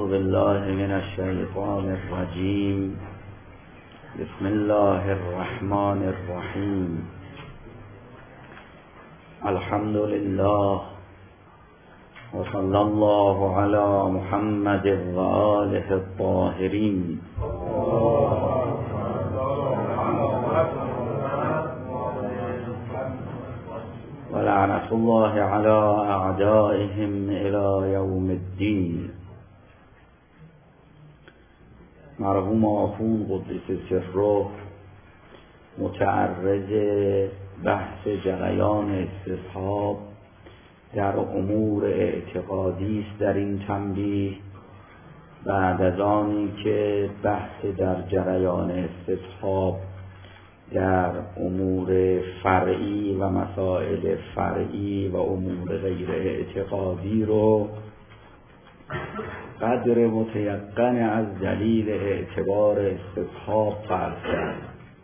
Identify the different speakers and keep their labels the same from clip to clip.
Speaker 1: بالله من الشیطان الرجیم. بسم الله الرحمن الرحیم. الحمد لله و صلی الله علی محمد و آله الطاهرین. و لعنت الله علی اعدائهم الی یوم الدین. مرحوم آخوند قدس سره متعرض بحث جریان استصحاب در امور اعتقادی است. در این تنبیه بعد از آنی که بحث در جریان استصحاب در امور فرعی و مسائل فرعی و امور غیر اعتقادی رو قدر متیقن از دلیل اعتبار استصحاب فرض کرد،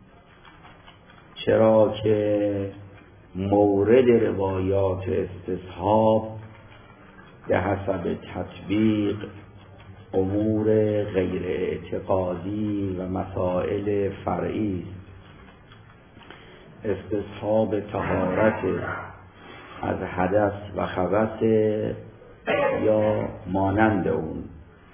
Speaker 1: چرا که مورد روایات استصحاب به حسب تطبیق امور غیر اعتقادی و مسائل فرعی است. استصحاب طهارت از حدث و خبث یا مانند اون.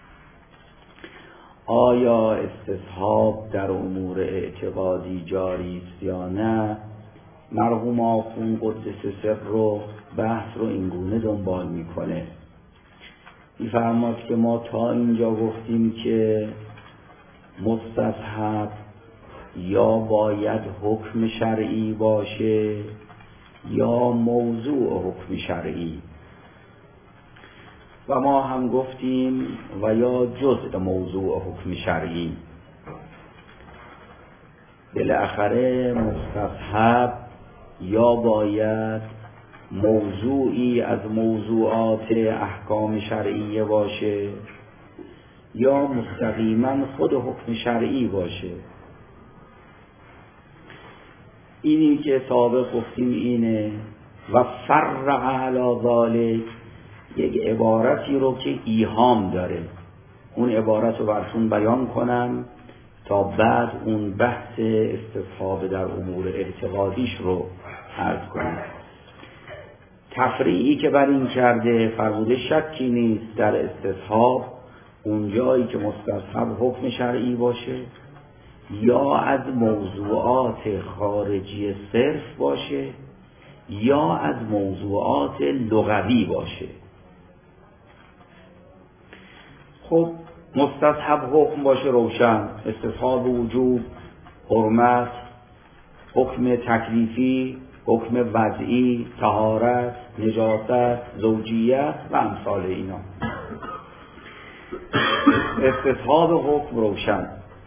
Speaker 1: آیا استصحاب در امور اعتقادی جاری است یا نه؟ مرحوم آخوند قدس سره بحث رو اینگونه دنبال میکنه. میفرماد که ما تا اینجا گفتیم که مستصحب یا باید حکم شرعی باشه یا موضوع حکم شرعی، و ما هم گفتیم و یا جزء موضوع حکم شرعی. بالاخره مستصحب یا باید موضوعی از موضوعات احکام شرعیه باشه یا مستقیما خود حکم شرعی باشه. اینی که سابق گفتیم اینه. و فرع علی ذالک، یک عبارتی رو که ایهام داره، اون عبارت رو براتون بیان کنم تا بعد اون بحث استصحاب در امور اعتقادیش رو عرض کنم. تفریعی که بر این کرده فرموده شکی نیست در استصحاب اون جایی که مستصحب حکم شرعی باشه یا از موضوعات خارجی صرف باشه یا از موضوعات لغوی باشه. خب مستصحب حکم باشه روشن، استصحاب وجوب، حرمت، حکم تکلیفی، حکم وضعی، طهارت، نجاست، زوجیت و امثال اینا. استصحاب حکم روشن.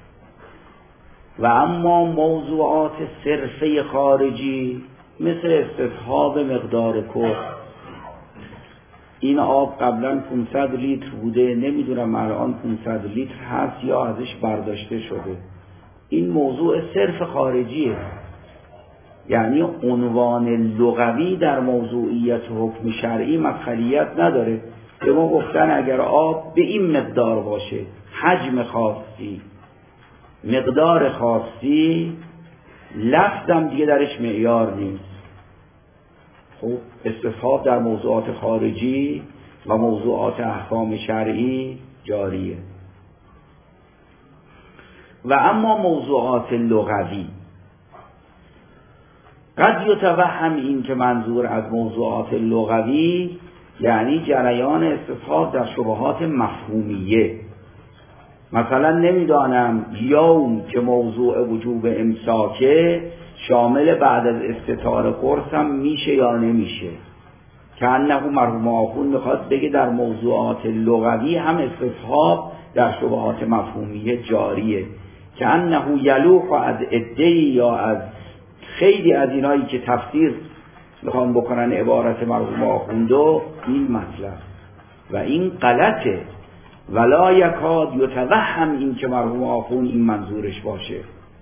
Speaker 1: و اما موضوعات صرفه خارجی مثل استصحاب مقدار کف، این آب قبلا 500 لیتر بوده، نمیدونم الان 500 لیتر هست یا ازش برداشته شده، این موضوع صرف خارجیه. یعنی عنوان لغوی در موضوعیت حکم شرعی مدخلیت نداره. به ما گفتن اگر آب به این مقدار باشه، حجم خاصی، مقدار خاصی، لفظم دیگه درش معیار نیست. خب استصحاب در موضوعات خارجی و موضوعات احکام شرعی جاریه. و اما موضوعات لغوی قد یتوهم این که منظور از موضوعات لغوی یعنی جریان استصحاب در شبهات مفهومیه. مثلا نمیدانم یوم که موضوع وجوب امساکه شامل بعد از استطار قرص هم میشه یا نمیشه، که انه مرحوم آخوند میخواد بگه در موضوعات لغوی هم استصحاب در شبهات مفهومیه جاریه، که انه یلوح از عده‌ای یا از خیلی از اینایی که تفسیر میخوان بکنن عبارت مرحوم آخوندو این مطلب، و این غلطه. ولا یکاد یتوهم این که مرحوم آخوند این منظورش باشه.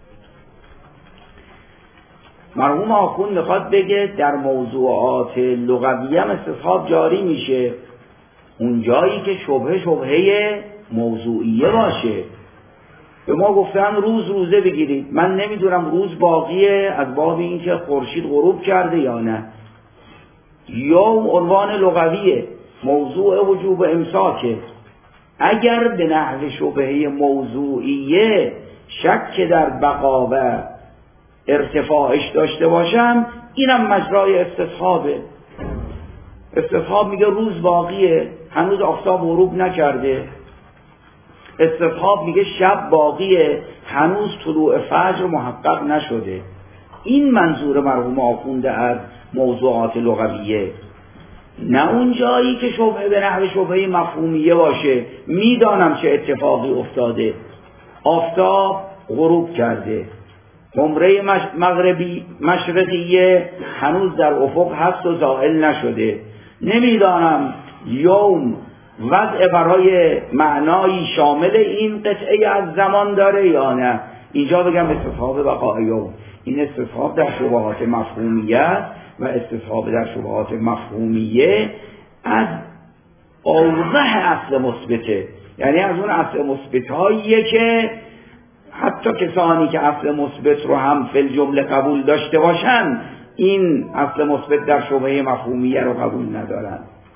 Speaker 1: مرحوم آخوند میخواد بگه در موضوعات لغوی هم استصحاب جاری میشه، اون جایی که شبهه موضوعیه باشه. به ما گفتن روز روزه بگیرید، من نمیدونم روز باقیه از باب اینکه خورشید غروب کرده یا نه. یوم عنوان لغویه، موضوع وجوب امساکه. اگر به نحو شبهه موضوعیه شک در بقا و ارتفاعش داشته باشم، اینم مجرای استصحابه. استصحاب میگه روز باقیه، هنوز آفتاب غروب نکرده. استصحاب میگه شب باقیه، هنوز طلوع فجر محقق نشده. این منظور مرحوم آخونده از موضوعات لغویه، نه اون جایی که شبهه به نحو شبهه مفهومیه باشه. میدانم چه اتفاقی افتاده، آفتاب غروب کرده، قمره مشرقیه هنوز در افق هست و زائل نشده. نمیدانم یوم وضع برای معنایی شامل این قطعه از زمان داره یا نه. اینجا بگم استصحاب بقای یوم. این استصحاب در شبهات مفهومیه و استصحاب در شبهات مفهومیه از اوضح اصل مثبته، یعنی از اون اصل مثبتاییه که حتی کسانی که اصل مثبت رو هم فی الجمله قبول داشته باشن، این اصل مثبت در شبهه مفهومیه رو قبول ندارن.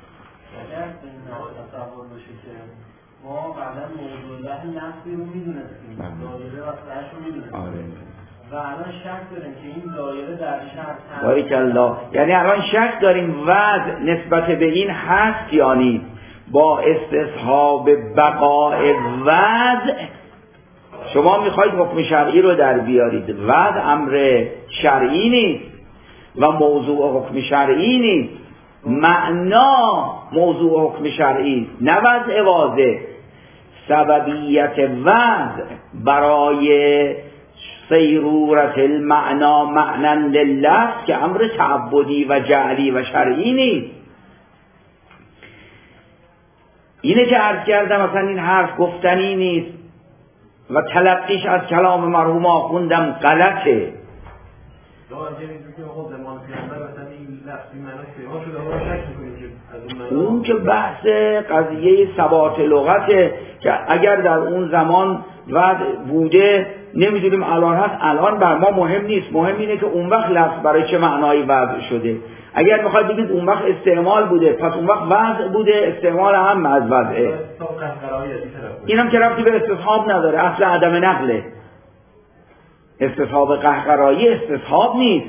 Speaker 2: تصور بشه که ما قبلا موضوع الله نفسی رو میدونستیم، دایره و سرش رو میدونستیم و الان شک داریم که این دایره در شرط
Speaker 1: باریکالله، یعنی الان شک داریم وضع نسبت به این هست یا نیست. با استصحاب بقای وضع شما میخواید حکم شرعی رو در بیارید. وضع امر شرعی نیست و موضوع حکم شرعی نیست، معنا موضوع حکم شرعی، نه وضع واضح. سببیت وضع برای سیرورت المعنا معنا لله که امر تعبدی و جعلی و شرعی نیست. اینه که عرض کردم مثلا این حرف گفتنی نیست و تلقیش از کلام مرحوم آخوندم غلطه. اون که بحث قضیه ثبات لغته که اگر در اون زمان وضع بوده نمیدونیم الان هست، الان بر ما مهم نیست. مهم اینه که اون وقت لفظ برای چه معنایی وضع شده. اگر میخواید بگید اون وقت استعمال بوده، پس اون وقت وضع بوده، استعمال هم از وضعه. اینم که ربطی به استصحاب نداره، اصل عدم نقله. استصحاب قهقرایی استصحاب نیست.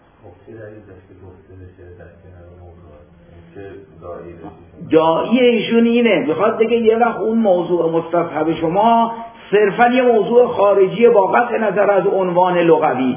Speaker 1: داعی ایشون اینه، میخواد بگه یه وقت اون موضوع مستصحب شما صرفا یه موضوع خارجی با قطع نظر از عنوان لغوی.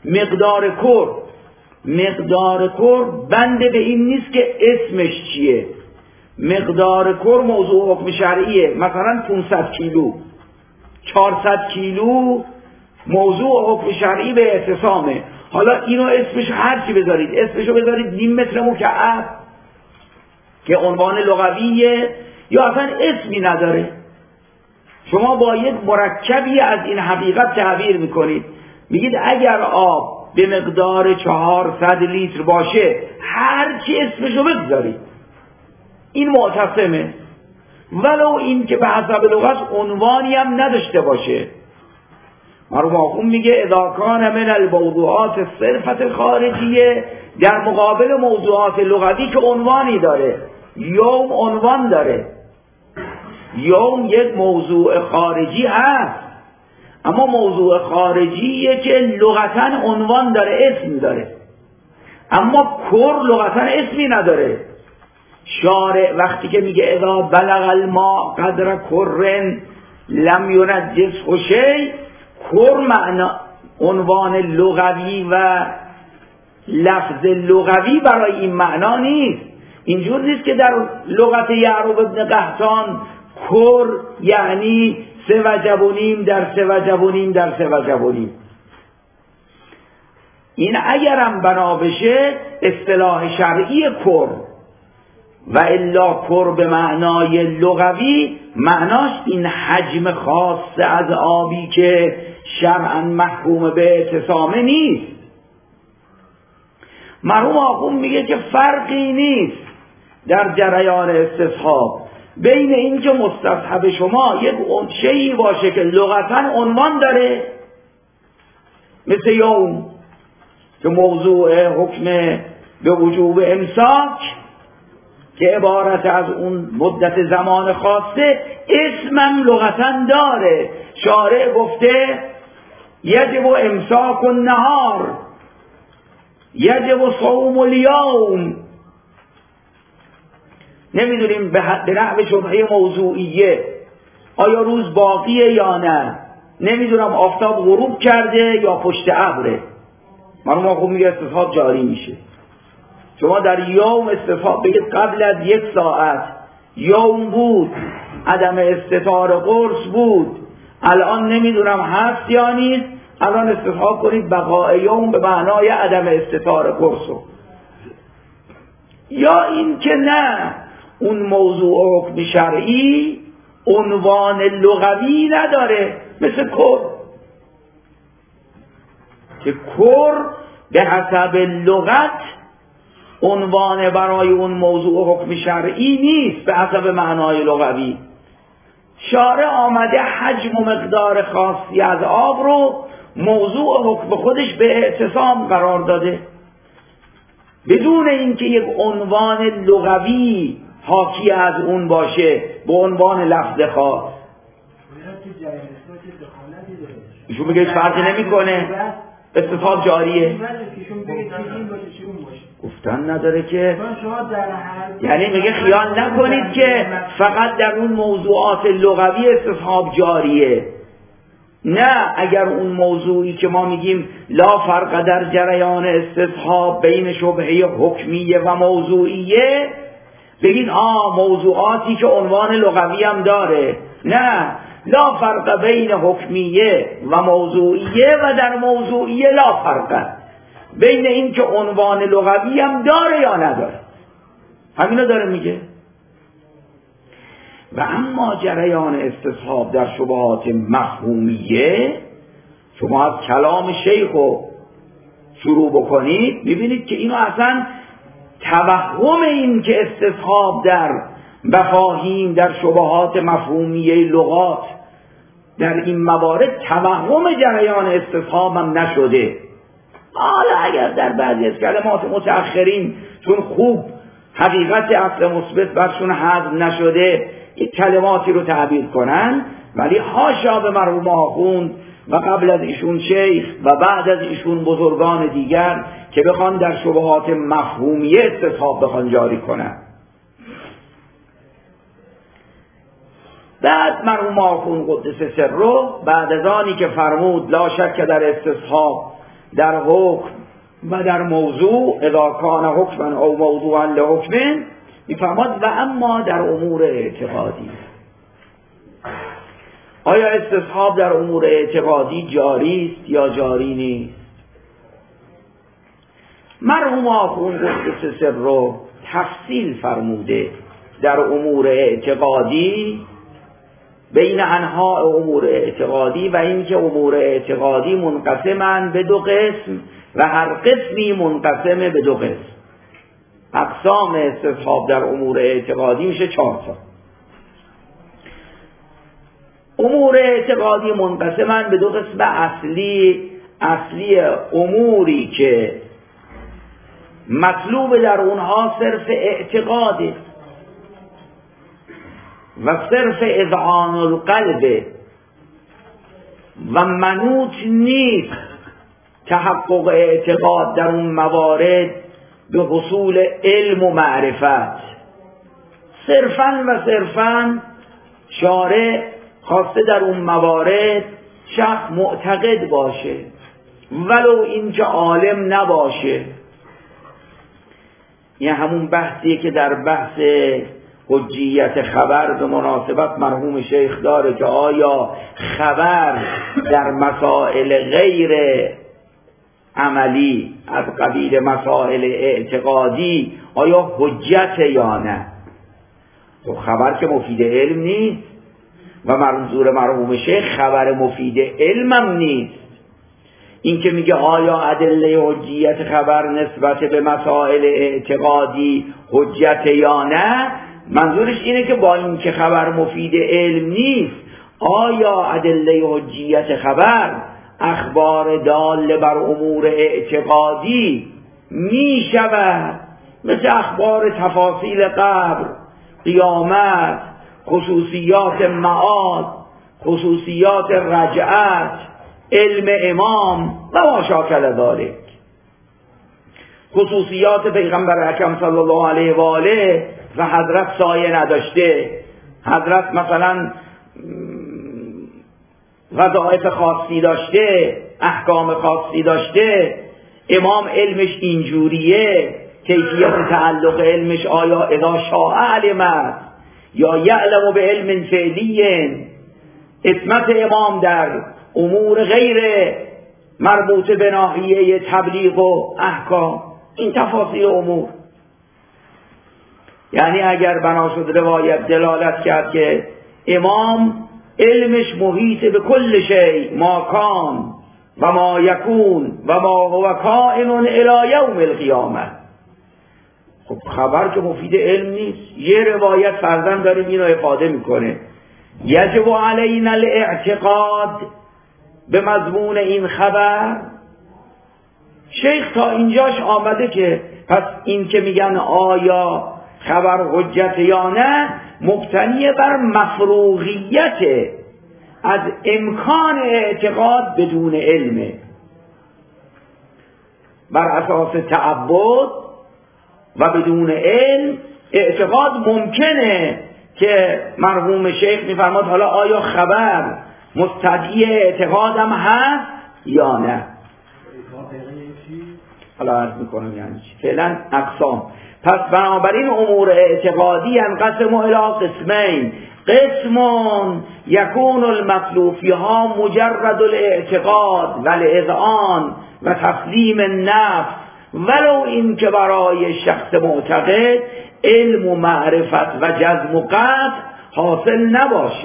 Speaker 1: مقدار کور بنده به این نیست که اسمش چیه. مقدار کور موضوع حکم شرعیه، مثلا 500 کیلو 400 کیلو موضوع حکم شرعی به اعتصامه. حالا اینو اسمش هر چی بذارید، اسمشو بذارید نیم متر مکعب که عنوان لغویه یا اصلا اسمی نداره، شما با یک مرکبی از این حقیقت تعبیر میکنید. میگید اگر آب به مقدار 400 لیتر باشه هر چی اسمشو بذارید، این معتصمه، ولو این که به حسب لغت عنوانی هم نداشته باشه. مرحوم آخوند میگه اذا کان من الموضوعات الصرفة الخارجیه، در مقابل موضوعات لغوی که عنوانی داره. یوم عنوان داره، یوم یک موضوع خارجی هست، اما موضوع خارجیه که لغتا عنوان داره، اسم داره، اما کر لغتا اسمی نداره. شارع وقتی که میگه اذا بلغ الماء قدر کرن لم ينجسه شیء، کر معنا عنوان لغوی و لفظ لغوی برای این معنا نیست. اینجور نیست که در لغت یعقوب ابن قحطان کر یعنی 3 وجب در 3 وجب در 3 وجب. این اگرم بنا بشه اصطلاح شرعی کر، و الا کر به معنای لغوی معناش این حجم خاص از آبی که شرعاً محکوم به اعتصامه نیست. مرحوم آخوند میگه که فرقی نیست در جریان استصحاب بین این که مستصحب شما یک شیئی باشه که لغتا عنوان داره، مثل یوم که موضوع حکم به وجوب امساک که عبارت از اون مدت زمان خاصه، اسمم لغتا داره. شارع گفته یجب امساک النهار، یجب صوم الیوم. نمیدونیم به نحو شبهه موضوعیه آیا روز باقیه یا نه، نمیدونم آفتاب غروب کرده یا پشت ابره. ما خوب میگه استصحاب جاری میشه. شما در یوم استصحاب بگید قبل از 1 ساعت یوم بود، عدم استطار قرص بود، الان نمیدونم هست یا نیست، الان استصحاب کنید بقاء یوم به معنای عدم استطار قرصو. یا این که نه، اون موضوع حکم شرعی عنوان لغوی نداره، مثل کر که کر به حسب لغت عنوان برای اون موضوع حکم شرعی نیست به حسب معنای لغوی. شارع آمده حجم و مقدار خاصی از آب رو موضوع حکم خودش به اعتصام قرار داده، بدون اینکه یک عنوان لغوی حاکی از اون باشه به عنوان لفظ خاص. ایشون میگه فرقی نمیکنه، استصحاب جاریه. گفتن نداره که، یعنی میگه خیال نکنید که فقط در اون موضوعات لغوی استصحاب جاریه. نه، اگر اون موضوعی که ما میگیم لا فرق در جریان استصحاب بین شبهه حکمیه و موضوعیه، بگید موضوعاتی که عنوان لغوی هم داره. نه، لا فرق بین حکمیه و موضوعیه و در موضوعیه لا فرق بین این که عنوان لغوی هم داره یا نداره. همینو داره میگه. و اما جریان استصحاب در شبهات مفهومیه، شما از کلام شیخ رو شروع بکنید ببینید که اینو اصلا توهم این که استصحاب در مفاهیم در شبهات مفهومیه لغات در این موارد توهم جریان استصحاب هم نشده. حالا اگر در بعضی از کلمات متأخرین چون خوب حقیقت اصل مثبت برشون حذف نشده یک کلماتی رو تعبیر کنن، ولی حاشا به مرحوم آخوند و قبل از ایشون شیخ و بعد از ایشون بزرگان دیگر که بخوان در شبهات مفهومیه استصحاب بخوان جاری کنن. بعد مرحوم آخوند قدس سره بعد از آنی که فرمود لا شک در استصحاب در حکم و در موضوع اذا کان حکما او موضوعا لحکم، میفرماد و اما در امور اعتقادی. آیا استصحاب در امور اعتقادی جاری است یا جاری نیست؟ مرحوم آخوند قدس سره تفصیل فرموده در امور اعتقادی بین انواع امور اعتقادی و اینکه امور اعتقادی منقسمند به 2 قسم و هر قسمی منقسم به 2 قسم. اقسام استصحاب در امور اعتقادی میشه 4 تا. امور اعتقادی منقسمند به 2 قسم اصلی اموری که مطلوب در اونها صرف اعتقاده و صرف اذعان القلب و منوط نیست تحقق اعتقاد در اون موارد به حصول علم و معرفت. صرفاً شارع خواسته در اون موارد شخص معتقد باشه ولو اینکه عالم نباشه. یه همون بحثیه که در بحث حجیت خبر به مناسبت مرحوم شیخ داره که آیا خبر در مسائل غیر عملی از قبیل مسائل اعتقادی آیا حجت یا نه؟ تو خبر که مفید علم نیست و منظور مرحوم شیخ خبر مفید علمم نیست. این که میگه آیا ادله حجیت خبر نسبت به مسائل اعتقادی حجت یا نه، منظورش اینه که با این که خبر مفید علم نیست، آیا ادله حجیت خبر، اخبار داله بر امور اعتقادی می شود مثل اخبار تفاصیل قبر، قیامت، خصوصیات معاد، خصوصیات رجعت، علم امام و ما شاکل ذالک، خصوصیات پیغمبر اکرم صلی الله علیه و آله و حضرت سایه نداشته، حضرت مثلا وظایف خاصی داشته، احکام خاصی داشته، امام علمش اینجوریه، کیفیت تعلق علمش آیا اذا شاء علمت یا یعلم به علم فعلی، عصمت امام در امور غیر مربوط به ناحیه تبلیغ و احکام، این تفاصیل امور. یعنی اگر بنا شد روایت دلالت کرد که امام علمش محیط به کل شیء، ما کان و ما یکون و ما هو کائن الی یوم القیامه، خب خبر که مفید علم نیست. یه روایت فرضاً داریم اینو افاده میکنه، یجب علینا الاعتقاد به مضمون این خبر. شیخ تا اینجاش آمده که پس این که میگن آیا خبر حجت یا نه مبتنی بر مفروغیت از امکان اعتقاد بدون علمه، بر اساس تعبد و بدون علم اعتقاد ممکنه که مرحوم شیخ میفرماد حالا آیا خبر مستدعی اعتقادم هست یا نه. حالا عرض میکنم یعنی چی فعلا اقسام. پس بنابراین امور اعتقادی ينقسم الى قسمین، قسم یکون المطلوب فیها مجرد الاعتقاد و الاذعان و تسلیم النفس، ولو این که برای شخص معتقد علم و معرفت و جزم و قطع حاصل نباشه.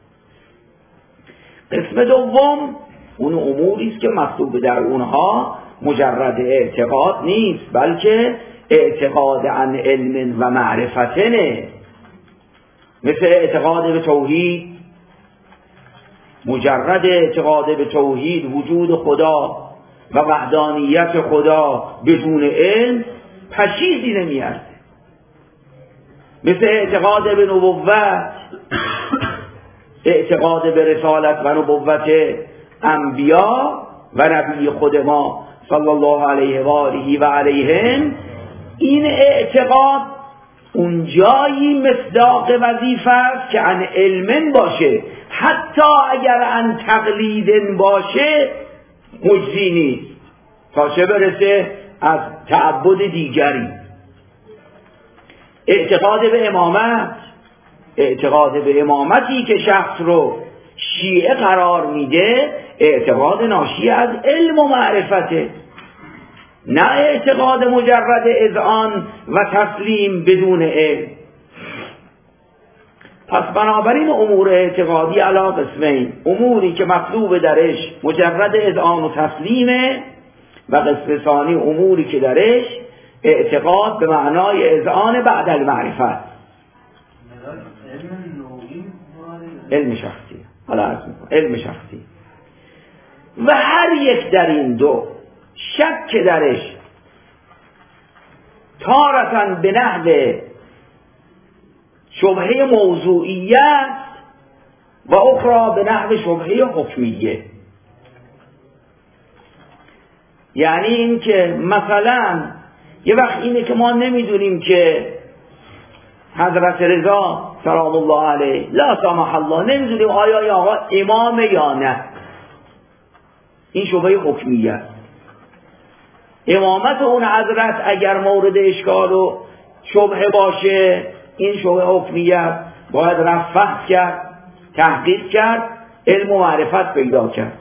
Speaker 1: قسم دوم اون اموری است که مطلوب در اونها مجرد اعتقاد نیست، بلکه اعتقاد عن علم و معرفتنه، مثل اعتقاد به توحید، مجرد اعتقاد به توحید وجود خدا و وحدانیت خدا بدون علم پشیزی نمیارده، مثل اعتقاد به نبوت، اعتقاد به رسالت و نبوت انبیا و نبی خود ما صلی الله علیه و آله و علیهم. این اعتقاد اون جایی مصداق وظیفه است که عن علم باشه، حتی اگر عن تقلید باشه مجزی نیست، تا چه برسه از تعبد دیگری. اعتقاد به امامت، اعتقاد به امامتی که شخص رو شیعه قرار میده، اعتقاد ناشی از علم و معرفته، نه اعتقاد مجرد اذعان و تسلیم بدون علم. پس بنابراین امور اعتقادی علی قسمین، اموری که مطلوب درش مجرد اذعان و تسلیمه، و قسم ثانی اموری که درش اعتقاد به معنای اذعان بعد المعرفت، علم شخصی. حالا عرض میکنم علم شخصی. و هر یک در این دو شک درش تارتاً به نحو شبهه موضوعیت و اخرى به نحو شبهه حکمیه. یعنی این که مثلا یه وقت اینه که ما نمیدونیم که حضرت رضا سلام الله علیه لا سامح الله، نمیدونیم آیا این آقا امام یا نه، این شبهه حکمیه. امامت اون حضرت اگر مورد اشکال و شبهه باشه، این شبهه حکمیه، باید رفع کرد، تحقیق کرد، علم و معرفت پیدا کرد.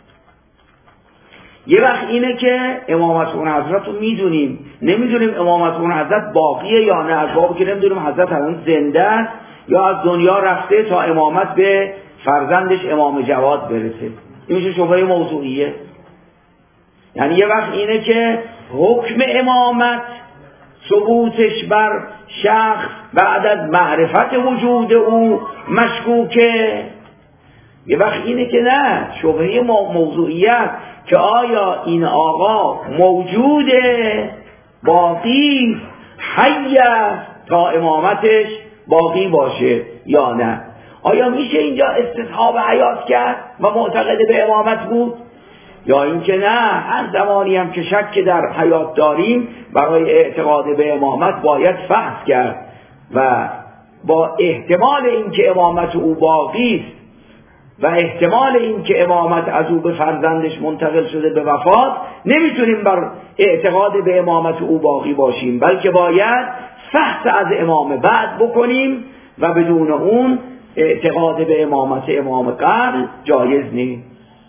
Speaker 1: یه وقت اینه که امامت اون حضرت رو میدونیم، نمیدونیم امامت اون حضرت باقیه یا نه، از بابی که نمیدونیم حضرت الان زنده است یا از دنیا رفته تا امامت به فرزندش امام جواد برسه. این میشه شبهه موضوعیه. یعنی یه وقت اینه که حکم امامت ثبوتش بر شخص بعد از معرفت وجود او مشکوکه. یه وقت اینه که نه، شبهه موضوعیت که آیا این آقا موجوده، باقی حی تا امامتش باقی باشه یا نه. آیا میشه اینجا استصحاب حیات کرد و معتقد به امامت بود، یا اینکه نه، هر زمانی هم که شک در حیات داریم برای اعتقاد به امامت باید فحص کرد و با احتمال اینکه امامت او باقی است و احتمال اینکه امامت از او به فرزندش منتقل شده به وفات، نمیتونیم بر اعتقاد به امامت او باقی باشیم، بلکه باید فحص از امام بعد بکنیم و بدون اون اعتقاد به امامت امام قبل جایز نیست.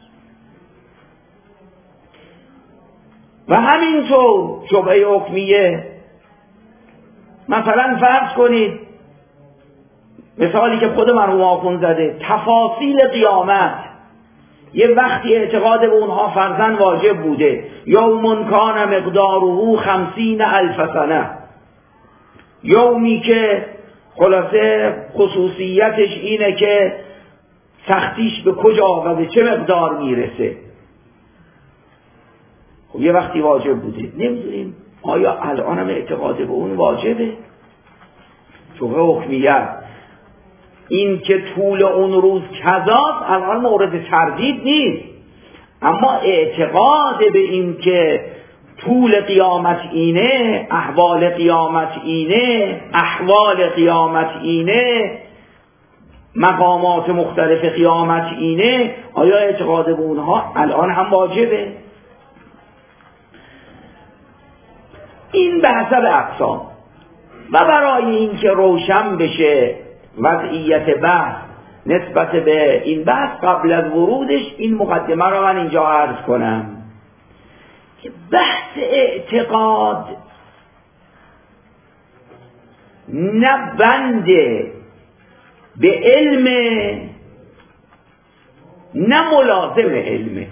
Speaker 1: و همینطور شبهه حکمیه، مثلا فرض کنید مثالی که خود مرحوم آخوند زده، تفاصیل قیامت، یه وقتی اعتقاد به اونها فرضاً واجب بوده، یوم کان مقداره 50,000 سنه، یومی که خلاصه خصوصیتش اینه که سختیش به کجا و به چه مقدار میرسه. خب یه وقتی واجب بوده، نمیدونیم آیا الان هم اعتقاد به اون واجبه؟ شبهه حکمیت این که طول اون روز کذاست الان مورد تردید نیست، اما اعتقاد به این که طول قیامت اینه، احوال قیامت اینه، احوال قیامت اینه، مقامات مختلف قیامت اینه، آیا اعتقاد به اونها الان هم واجبه؟ این به حسب اقسام. و برای اینکه روشن بشه وضعیت بحث نسبت به این بحث، قبل از ورودش این مقدمه را من اینجا عرض کنم که بحث اعتقاد نه بنده به علم نه ملازم علمه.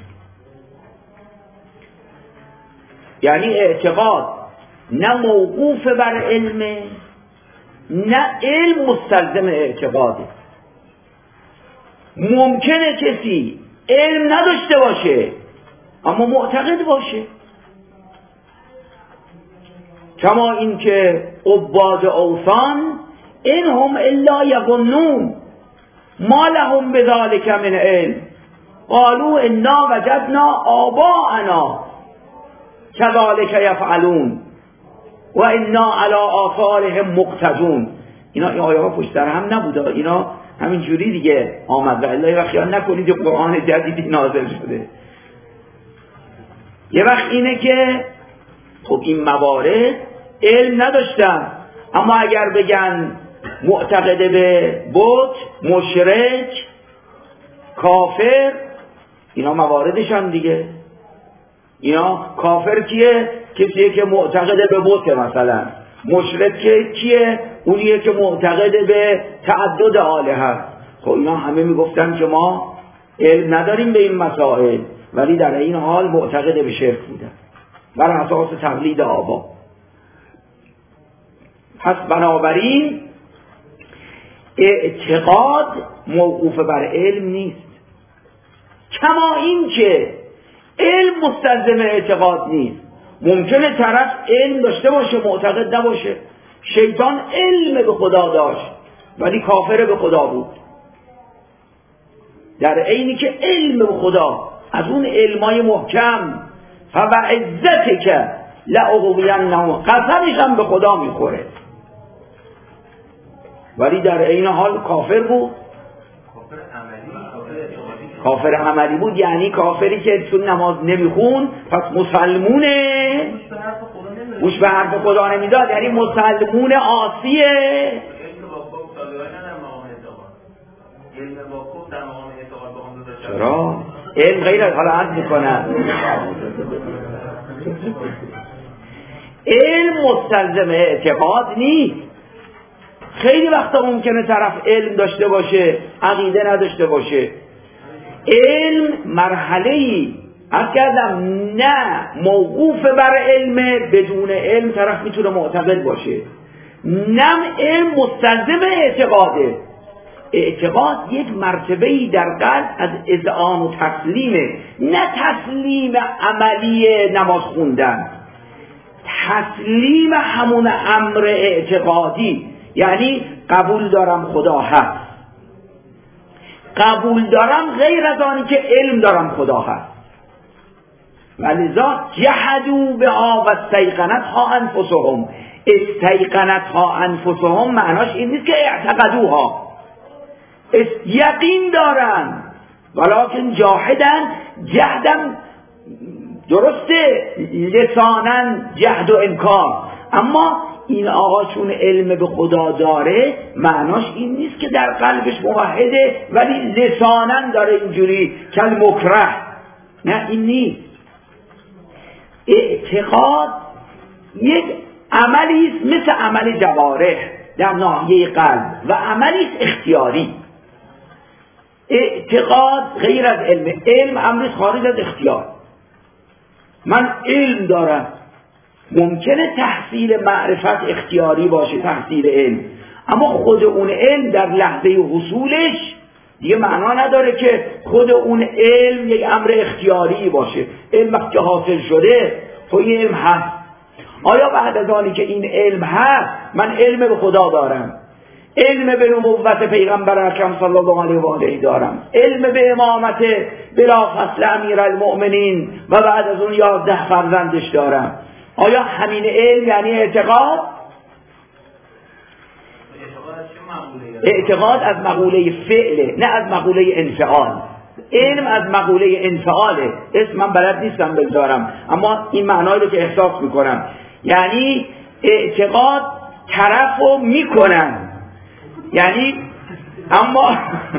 Speaker 1: یعنی اعتقاد نه موقوف بر علمه نه علم مستلزم اعتقاده. ممکنه کسی علم نداشته باشه اما معتقد باشه، کما اینکه عباد اوثان این هم الا یظنون ما لهم بذلک من علم قالوا انا وجدنا آباءنا كذلك یفعلون و انا علی آثارهم مقتدون. این آیه ها پشت سر هم نبوده، اینا همین جوری دیگه آمد و الا خیال نکنید قرآن جدیدی نازل شده. یه وقت اینه که خب این موارد علم نداشتن، اما اگر بگن معتقد به بت، مشرک، کافر، اینا مواردشان دیگه. اینا کافر کیه؟ کسیه که معتقد به بت مثلا. مشرک کیه؟ اونیه که معتقد به تعدد آله هست. خب اینا همه میگفتن که ما علم نداریم به این مسائل، ولی در این حال معتقد به شرک بودن بر اساس تقلید آبا. پس بنابراین اعتقاد موقوف بر علم نیست، کما این که علم مستلزم اعتقاد نیست. ممکنه طرف علم داشته باشه معتقد نباشه. شیطان علم به خدا داشت ولی کافر به خدا بود، در عینی که علم به خدا از اون علمای محکم فوعزتک لاغوینهم، قسمش هم به خدا میخوره، ولی در عین حال کافر بود. کافر عملی بود، یعنی کافری که تو نماز نمیخون پس مسلمونه، گوش به حرف خدا نمیداد، یعنی مسلمون عاصیه. چرا؟ علم غیر از حالا عرض میکنن علم مستلزم اعتقاد نیست. خیلی وقتا ممکنه طرف علم داشته باشه عقیده نداشته باشه. علم مرحله‌ای عرض کردم نه موقوف بر علم، بدون علم طرف میتونه معتقد باشه، نه علم مستلزم اعتقاده. اعتقاد یک مرتبه‌ای در قلب از اذعان و تسلیمه، نه تسلیم عملی نماز خوندن، تسلیم همون امر اعتقادی، یعنی قبول دارم خدا هست، قبول دارم غیر از آنی که علم دارم خدا هست. ولذا جحدوا بها و استیقنتها انفسهم. استیقنتها انفسهم معناش این نیست که اعتقدوها، یقین دارن، ولکن جاحدن. جهدم درسته لسانن جهد و انکار، اما این آقا چون علم به خدا داره معناش این نیست که در قلبش موحده ولی لسانن داره اینجوری کل مکره، نه این نیست. اعتقاد یک عملی است مثل عمل جوارح در ناحیه قلب و عملی است اختیاری. اعتقاد غیر از علم، علم امری خارج از اختیار. من علم دارم، ممکنه تحصیل معرفت اختیاری باشه، تحصیل علم، اما خود اون علم در لحظه حصولش دیگه معنا نداره که خود اون علم یک امر اختیاری باشه. علم وقتی حاصل شده خب این علم هست. آیا بعد از آنی که این علم هست من علم به خدا دارم، علم به نبوت پیغمبر اکرم صلی الله علیه و آله دارم، علم به امامت بلافاصله امیرالمؤمنین و بعد از اون 11 فرزندش دارم، آیا همین علم یعنی اعتقاد؟ اعتقاد از مقوله فعله، نه از مقوله انفعال. علم از مقوله انفعاله. اسم من بلد نیستم بذارم، اما این معنایی رو که احساس میکنم، یعنی اعتقاد طرفو میکنن، یعنی اما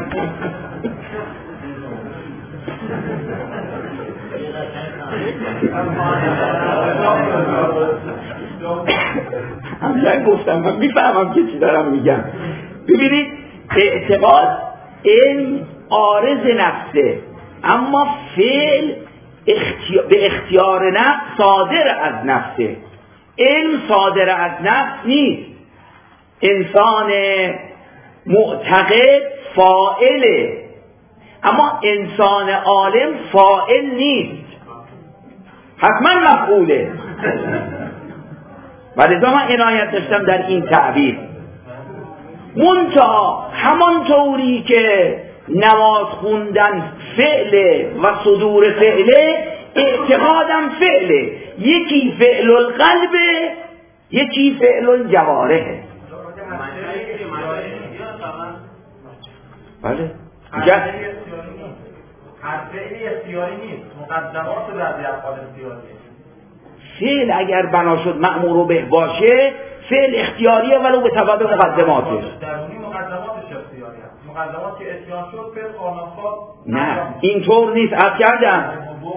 Speaker 1: همین گفتم، من میفهمم که چی دارم میگم. ببینید اعتقاد علم عارض نفسه، اما فعل به اختیار نفس صادر از نفسه. علم صادر از نفس نیست. انسان معتقد فاعله، اما انسان عالم فاعل نیست، حتما مفعوله. ولذا من عنایت داشتم در این تعبیر. منتها همان طوری که نماز خوندن فعله و صدور فعله، اعتقادم فعله، یکی فعل القلبه یکی فعل الجوارحه. بله
Speaker 2: هر فعلی اختیاری نیست، مقدمات بعضی افعال اختیاریه.
Speaker 1: فعل اگر بنا شد مأمور به باشه فعل اختیاریه ولو به سبب مقدماتش.
Speaker 2: درونی مقدماتش اختیاریه. مقدمات که اختیار شد فعل قانون‌خواد
Speaker 1: نه اینطور نیست. عرض کردم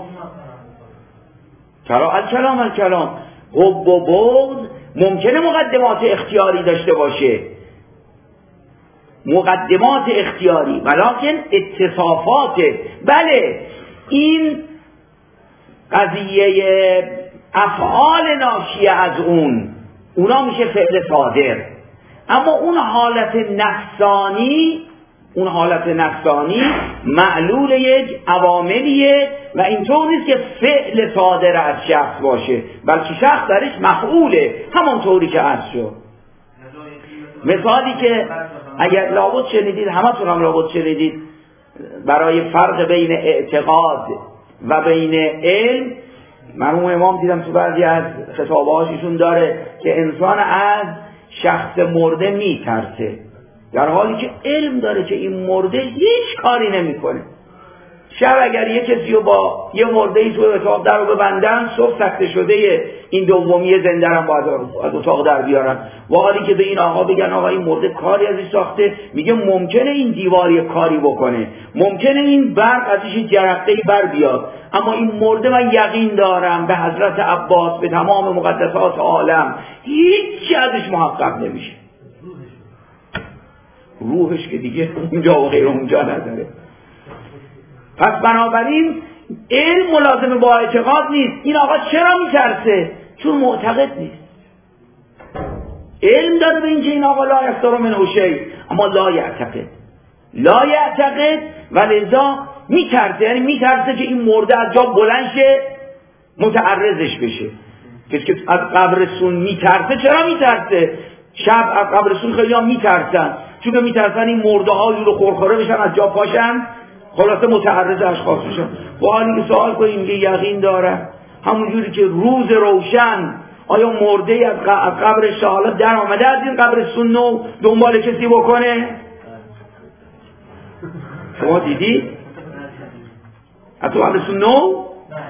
Speaker 1: کلام الکلام حب و بغض ممکنه مقدمات اختیاری داشته باشه، مقدمات اختیاری، ولکن اتصافات. بله این قضیه افعال ناشیه از اونا میشه فعل صادر، اما اون حالت نفسانی معلول یک عواملیه و اینطور نیست که فعل صادر از شخص باشه، بلکه شخص درش مفعوله، همونطوری که عرض شد. مثالی که اگر لابد شنیدید، همتون هم لابد شنیدید، برای فرق بین اعتقاد و بین علم، مرحوم امام دیدم تو بعضی از خطابهاشون داره که انسان از شخص مرده میترسه، در حالی که علم داره که این مرده هیچ کاری نمیکنه. شب اگر یه کسی رو با یه مرده ای تو اتاق در رو ببندن، صبح سکته شده این دومی زنده رو باید از اتاق در بیارن، و حالی که به این آقا بگن آقا این مرده کاری ازش ساخته، میگه ممکنه این دیواری کاری بکنه، ممکنه این برق ازش جرقه‌ای بر بیاد، اما این مرده من یقین دارم به حضرت عباس، به تمام مقدسات عالم هیچ ازش محقق نمیشه. روحش که دیگه اونجا و غیر اونجا نداره. پس بنابراین علم ملازم با اعتقاد نیست. این آقا چرا میترسه؟ چون معتقد نیست. علم داره به اینکه این آقا لا یفتر منه شیء، اما لا یعتقد و لذا میترسه. یعنی میترسه که این مرده از جا بلند شه متعرضش بشه. کسی که از قبرستون میترسه، چرا میترسه؟ شب از قبرستون خیلی هم میترسن، چون که میترسن این مرده ها رو خورخوره بشن از جا پاشن، خلاصه متعرض اشخاص بشن. با حالی که سوال کنیم که یقین داره همونجوری که روز روشن آیا مرده از قبرش حالا در آمده از این قبرستون نو دنبال کسی بکنه؟ شما دیدی؟ از تو قبرستون نو؟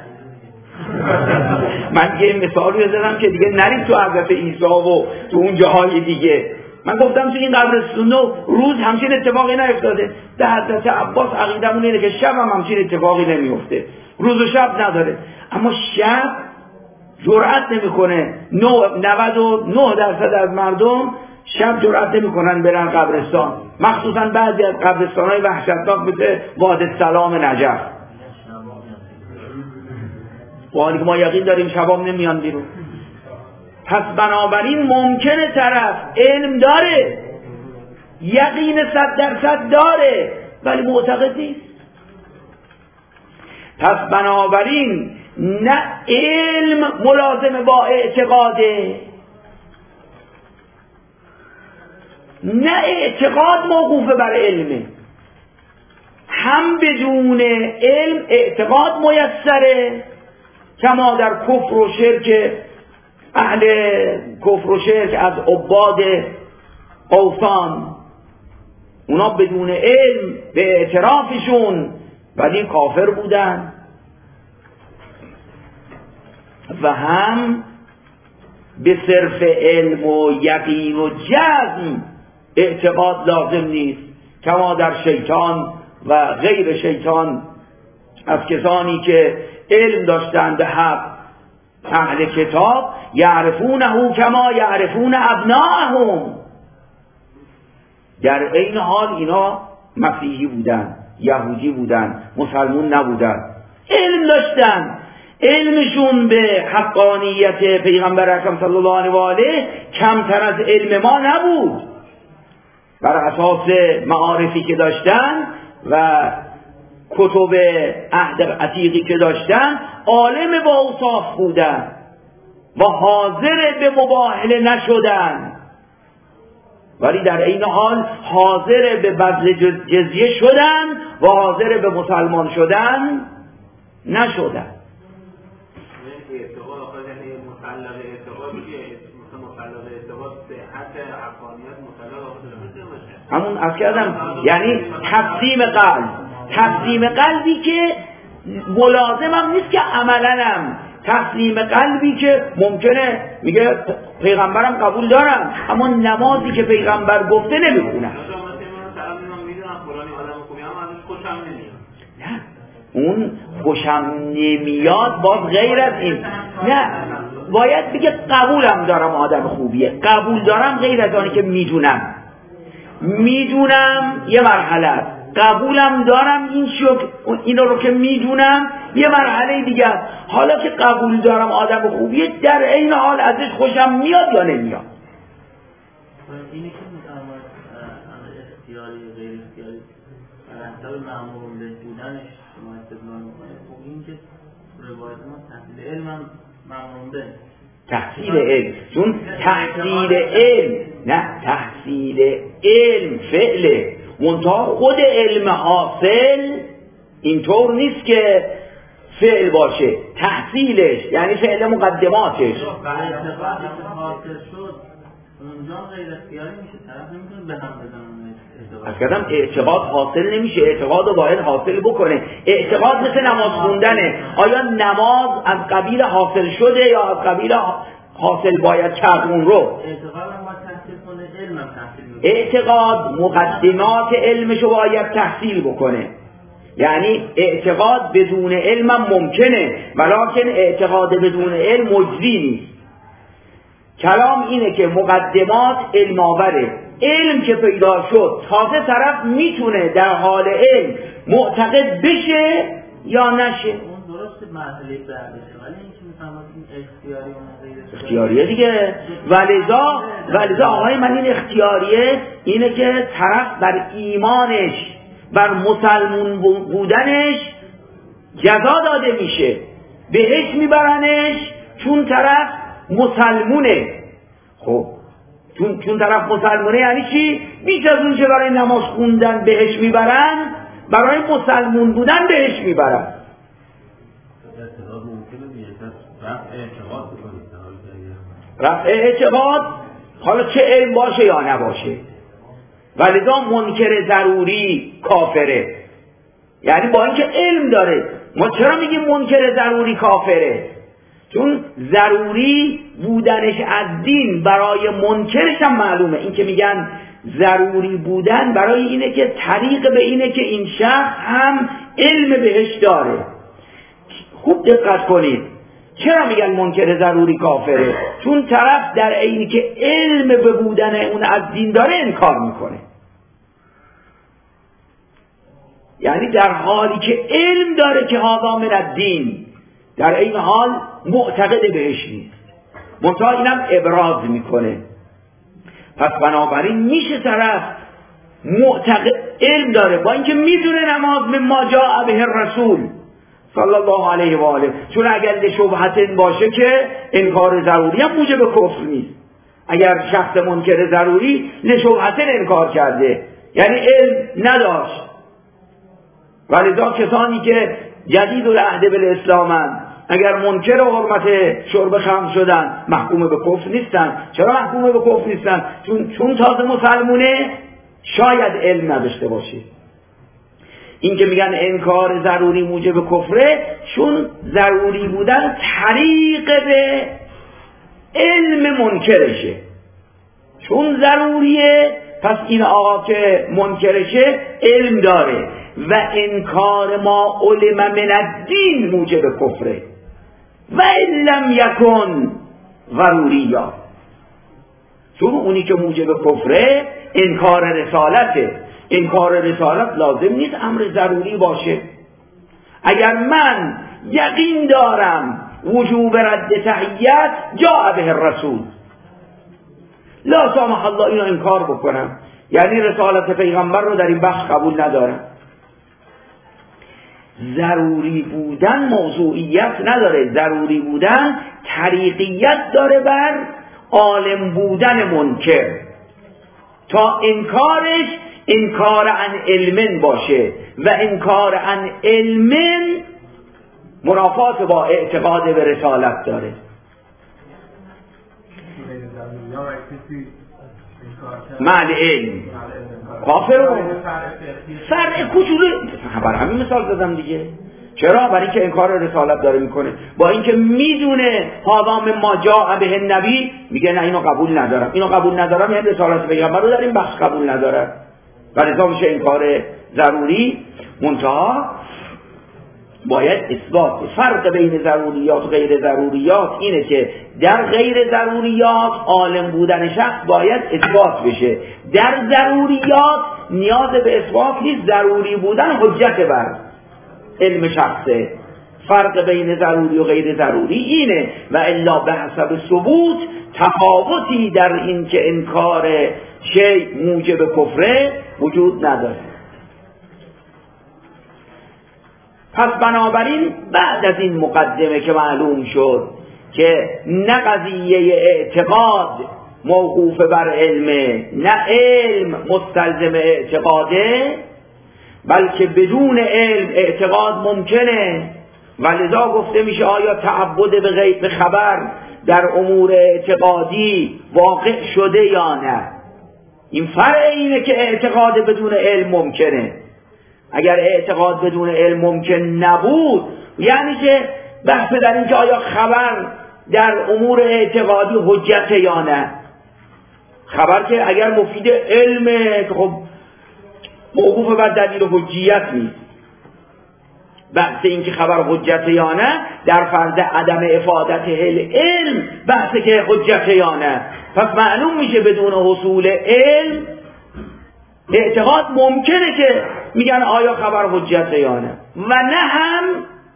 Speaker 1: من یه مثالی زدم که دیگه نرید تو حضرت عیسی و تو اون جاهای دیگه. من گفتم تو این قبرستون نو روز همچین اتفاقی نیفتاده. در حضرت عباس عقیدمون اینه که شب هم همچین اتفاقی نمیفته، روز و شب نداره. اما شب جرأت نمیکنه، 99% از مردم شب جرأت نمیکنن برن قبرستان، مخصوصا بعضی از قبرستان‌های وحشتناک مثل وادی السلام نجف. با حالی که ما یقین داریم شبام نمیان بیرون. پس بنابراین ممکنه طرف علم داره، یقین 100% داره، ولی معتقد نیست. پس بنابراین نه علم ملازم با اعتقاده، نه اعتقاد موقوف بر علمه. هم بدون علم اعتقاد میسره، کما در کفر و شرک اهل کفر و شرک از عباد اوثان، اونا بدون علم به اعترافشون ولی کافر بودن. و هم به صرف علم و یقین و جزم اعتقاد لازم نیست، کما در شیطان و غیر شیطان از کسانی که علم داشتند به حق، اهل کتاب، یعرفونه کما یعرفون ابناءهم. در این حال اینا مسیحی بودن، یهودی بودن، مسلمون نبودن، علم داشتن. علمشون به حقانیت پیغمبر اکرم صلی الله علیه و آله کمتر از علم ما نبود. بر اساس معارفی که داشتن و کتب عهد عتیقی که داشتن عالم با اوصاف بودن و حاضر به مباهله نشدن، ولی در این حال حاضر به بذل جزیه شدن و حاضر به مسلمان شدن نشدن. همون از کردم یعنی تسلیم قلبی که ملازم هم نیست که عملا هم تسلیم قلبی که ممکنه میگه پیغمبرم قبول دارم اما نمازی که پیغمبر گفته نمیخونم. نه اون خوشم نمیاد باز غیر از این. نه باید بگه قبولم دارم آدم خوبیه. قبول دارم غیر از آنی که میدونم یه مرحله است. قبولم دارم اینو رو که میدونم یه مرحله دیگه است. حالا که قبول دارم آدم خوبیه در این حال ازش خوشم میاد یا نمیاد.
Speaker 2: اینی که میتواند اختیاری غیر اختیاری حسب معمول بودنش شما استدلال میکنه. خب این که روایت ما تحصیل علم هم معمول به
Speaker 1: تحصیل علم، چون تحصیل علم فعله، منتها خود علم حاصل اینطور نیست که فعل باشه، تحصیلش یعنی فعل مقدماتش.
Speaker 2: حاصل شد اونجا غیر اختیاری میشه، طرف نمیتونه به هم بزنه.
Speaker 1: از کردم اعتقاد حاصل نمیشه، اعتقاد رو باید حاصل بکنه. اعتقاد مثل نماز خوندنه. آیا نماز از قبیل حاصل شده یا از قبیل حاصل باید کرد اون رو؟
Speaker 2: اعتقاد هم باید تحصیل کنه، علم هم تحصیل کنه.
Speaker 1: اعتقاد مقدمات علمشو باید تحصیل بکنه. یعنی اعتقاد بدون علم هم ممکنه، ولکن اعتقاد بدون علم مجزی نیست. کلام اینه که مقدمات علم آوره. علم که پیدا شد تازه طرف میتونه در حال علم معتقد بشه یا نشه.
Speaker 2: اون درسته مسئله بعدشه، ولی این که میفهمد این اختیاری و غیر
Speaker 1: اختیاریه دیگه. ولذا آقای من این اختیاریه اینه که طرف بر ایمانش، بر مسلمون بودنش جزا داده میشه، بهش میبرنش چون طرف مسلمونه. خب چون طرف مسلمونه یعنی چی؟ بیش از اون که برای نماز خوندن بهش میبرن، برای مسلمون بودن بهش میبرن. رفع اعتقاد حالا چه علم باشه یا نباشه. ولذا منکر ضروری کافره، یعنی با اینکه علم داره. ما چرا میگیم منکر ضروری کافره؟ چون ضروری بودنش از دین برای منکرش هم معلومه. این که میگن ضروری بودن برای اینه که طریق به اینه که این شخص هم علم بهش داره. خوب دقت کنید، چرا میگن منکر ضروری کافره؟ چون طرف در عینی که علم به بودن اون از دین داره انکار میکنه. یعنی در حالی که علم داره که هذا من الدین، در این حال معتقد بهش نیست، منتها اینم ابراز میکنه. پس بنابراین میشه طرف معتقد علم داره با اینکه میدونه نماز مما جاء به الرسول صلی الله علیه و آله، چون اگر شبهت باشه که انکار ضروری هم موجب کفر نیست. اگر شخص منکر ضروری لشبهت انکار کرده یعنی علم نداشت. ولذا کسانی که جدید العهد بالاسلامن اگر منکر حرمت شرب خمر شدن محکوم به کفر نیستن. چرا محکوم به کفر نیستن؟ چون تازه مسلمونه، شاید علم نداشته باشه. این که میگن انکار ضروری موجب کفره، چون ضروری بودن طریق به علم منکرشه. چون ضروریه پس این آقا که منکرشه علم داره و انکار ما علم من الدین موجب کفره و ان لم یکن ضروریا. چون اونی که موجب کفره انکار رسالته. انکار رسالت لازم نیست امر ضروری باشه. اگر من یقین دارم وجوب رد تحیت جاء به الرسول، لا سامح الله اینو انکار بکنم، یعنی رسالت پیغمبر رو در این بخش قبول ندارم. ضروری بودن موضوعیت نداره، ضروری بودن طریقیت داره بر عالم بودن منکر، تا انکارش انکار عن علم باشه و انکار عن علم منافات با اعتقاد به رسالت داره. معنی علم کافر فرع کوچولو بر همین مثال زدم دیگه. چرا؟ برای اینکه انکار رسالت داره میکنه، با اینکه میدونه هذا مما جاء به النبی، میگه نه اینو قبول ندارم، اینو قبول ندارم، یعنی رسالت پیغمبر رو در این بخش قبول نداره و لذا میشه انکار ضروری. منتها باید اثبات. فرق بین ضروریات و غیر ضروریات اینه که در غیر ضروریات عالم بودن شخص باید اثبات بشه، در ضروریات نیاز به اثبات نیست، ضروری بودن حجت بر علم شخصه. فرق بین ضروری و غیر ضروری اینه و الا به حسب ثبوت تفاوتی در این که انکار شیء موجب کفره وجود نداره. پس بنابراین بعد از این مقدمه که معلوم شد که نه قضیه اعتقاد موقوف بر علمه، نه علم مستلزم اعتقاده، بلکه بدون علم اعتقاد ممکنه، ولذا گفته میشه آیا تعبد به غیب خبر در امور اعتقادی واقع شده یا نه. این فرع اینه که اعتقاد بدون علم ممکنه. اگر اعتقاد بدون علم ممکن نبود، یعنی که بحث در این که آیا خبر در امور اعتقادی حجت یا نه. خبر که اگر مفید علمه که خب موقوف بر دلیل و حجیت نیست. بحث این که خبر حجت یا نه در فرض عدم افادت علم بحث که حجت یا نه. پس معلوم میشه بدون حصول علم اعتقاد ممکنه که میگن آیا خبر حجت یا نه. و نه هم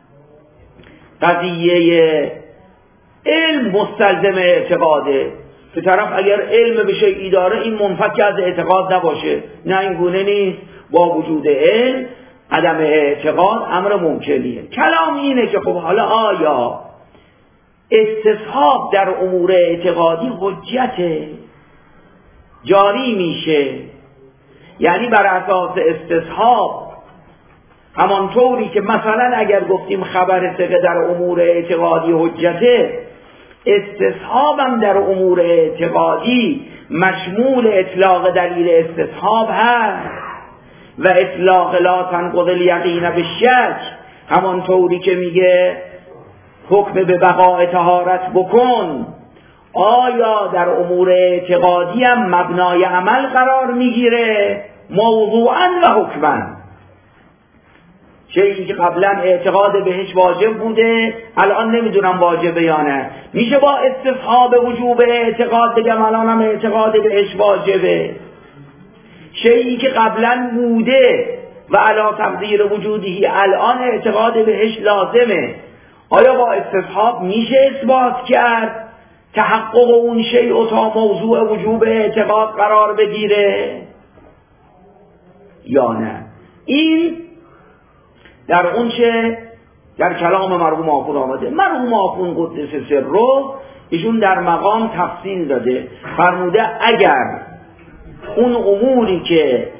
Speaker 1: قضیه علم مستلزم اعتقاده، به طرف اگر علم به شیئی داره این منفک از اعتقاد نباشه، نه این گونه نیست. با وجود علم عدم اعتقاد امر ممکنیه. کلام اینه که خب حالا آیا استصحاب در امور اعتقادی حجت جاری میشه؟ یعنی بر اساس استصحاب همانطوری که مثلا اگر گفتیم خبر ثقه در امور اعتقادی حجته، استصحابم در امور اعتقادی مشمول اطلاق دلیل استصحاب هست و اطلاق لا تنقض الیقین بالشک، همانطوری که میگه حکم به بقاء طهارت بکن. آیا در امور اعتقادی هم مبنای عمل قرار میگیره موضوعاً و حکماً؟ شیئی که قبلا اعتقاد بهش واجب بوده الان نمیدونم واجبه یا نه، میشه با استصحاب وجوب اعتقاد بگم الان هم اعتقاد بهش واجبه. شیئی که قبلا بوده و علی تقدیر وجودی الان اعتقاد بهش لازمه، آیا با استصحاب میشه اثبات کرد تحقق اون شیء تا موضوع وجوب اعتقاد قرار بگیره یا نه؟ این در اون چه در کلام مرحوم آخوند آمده. مرحوم آخوند قدس سره ایشون در مقام تفصیل داده، فرموده اگر اون اموری که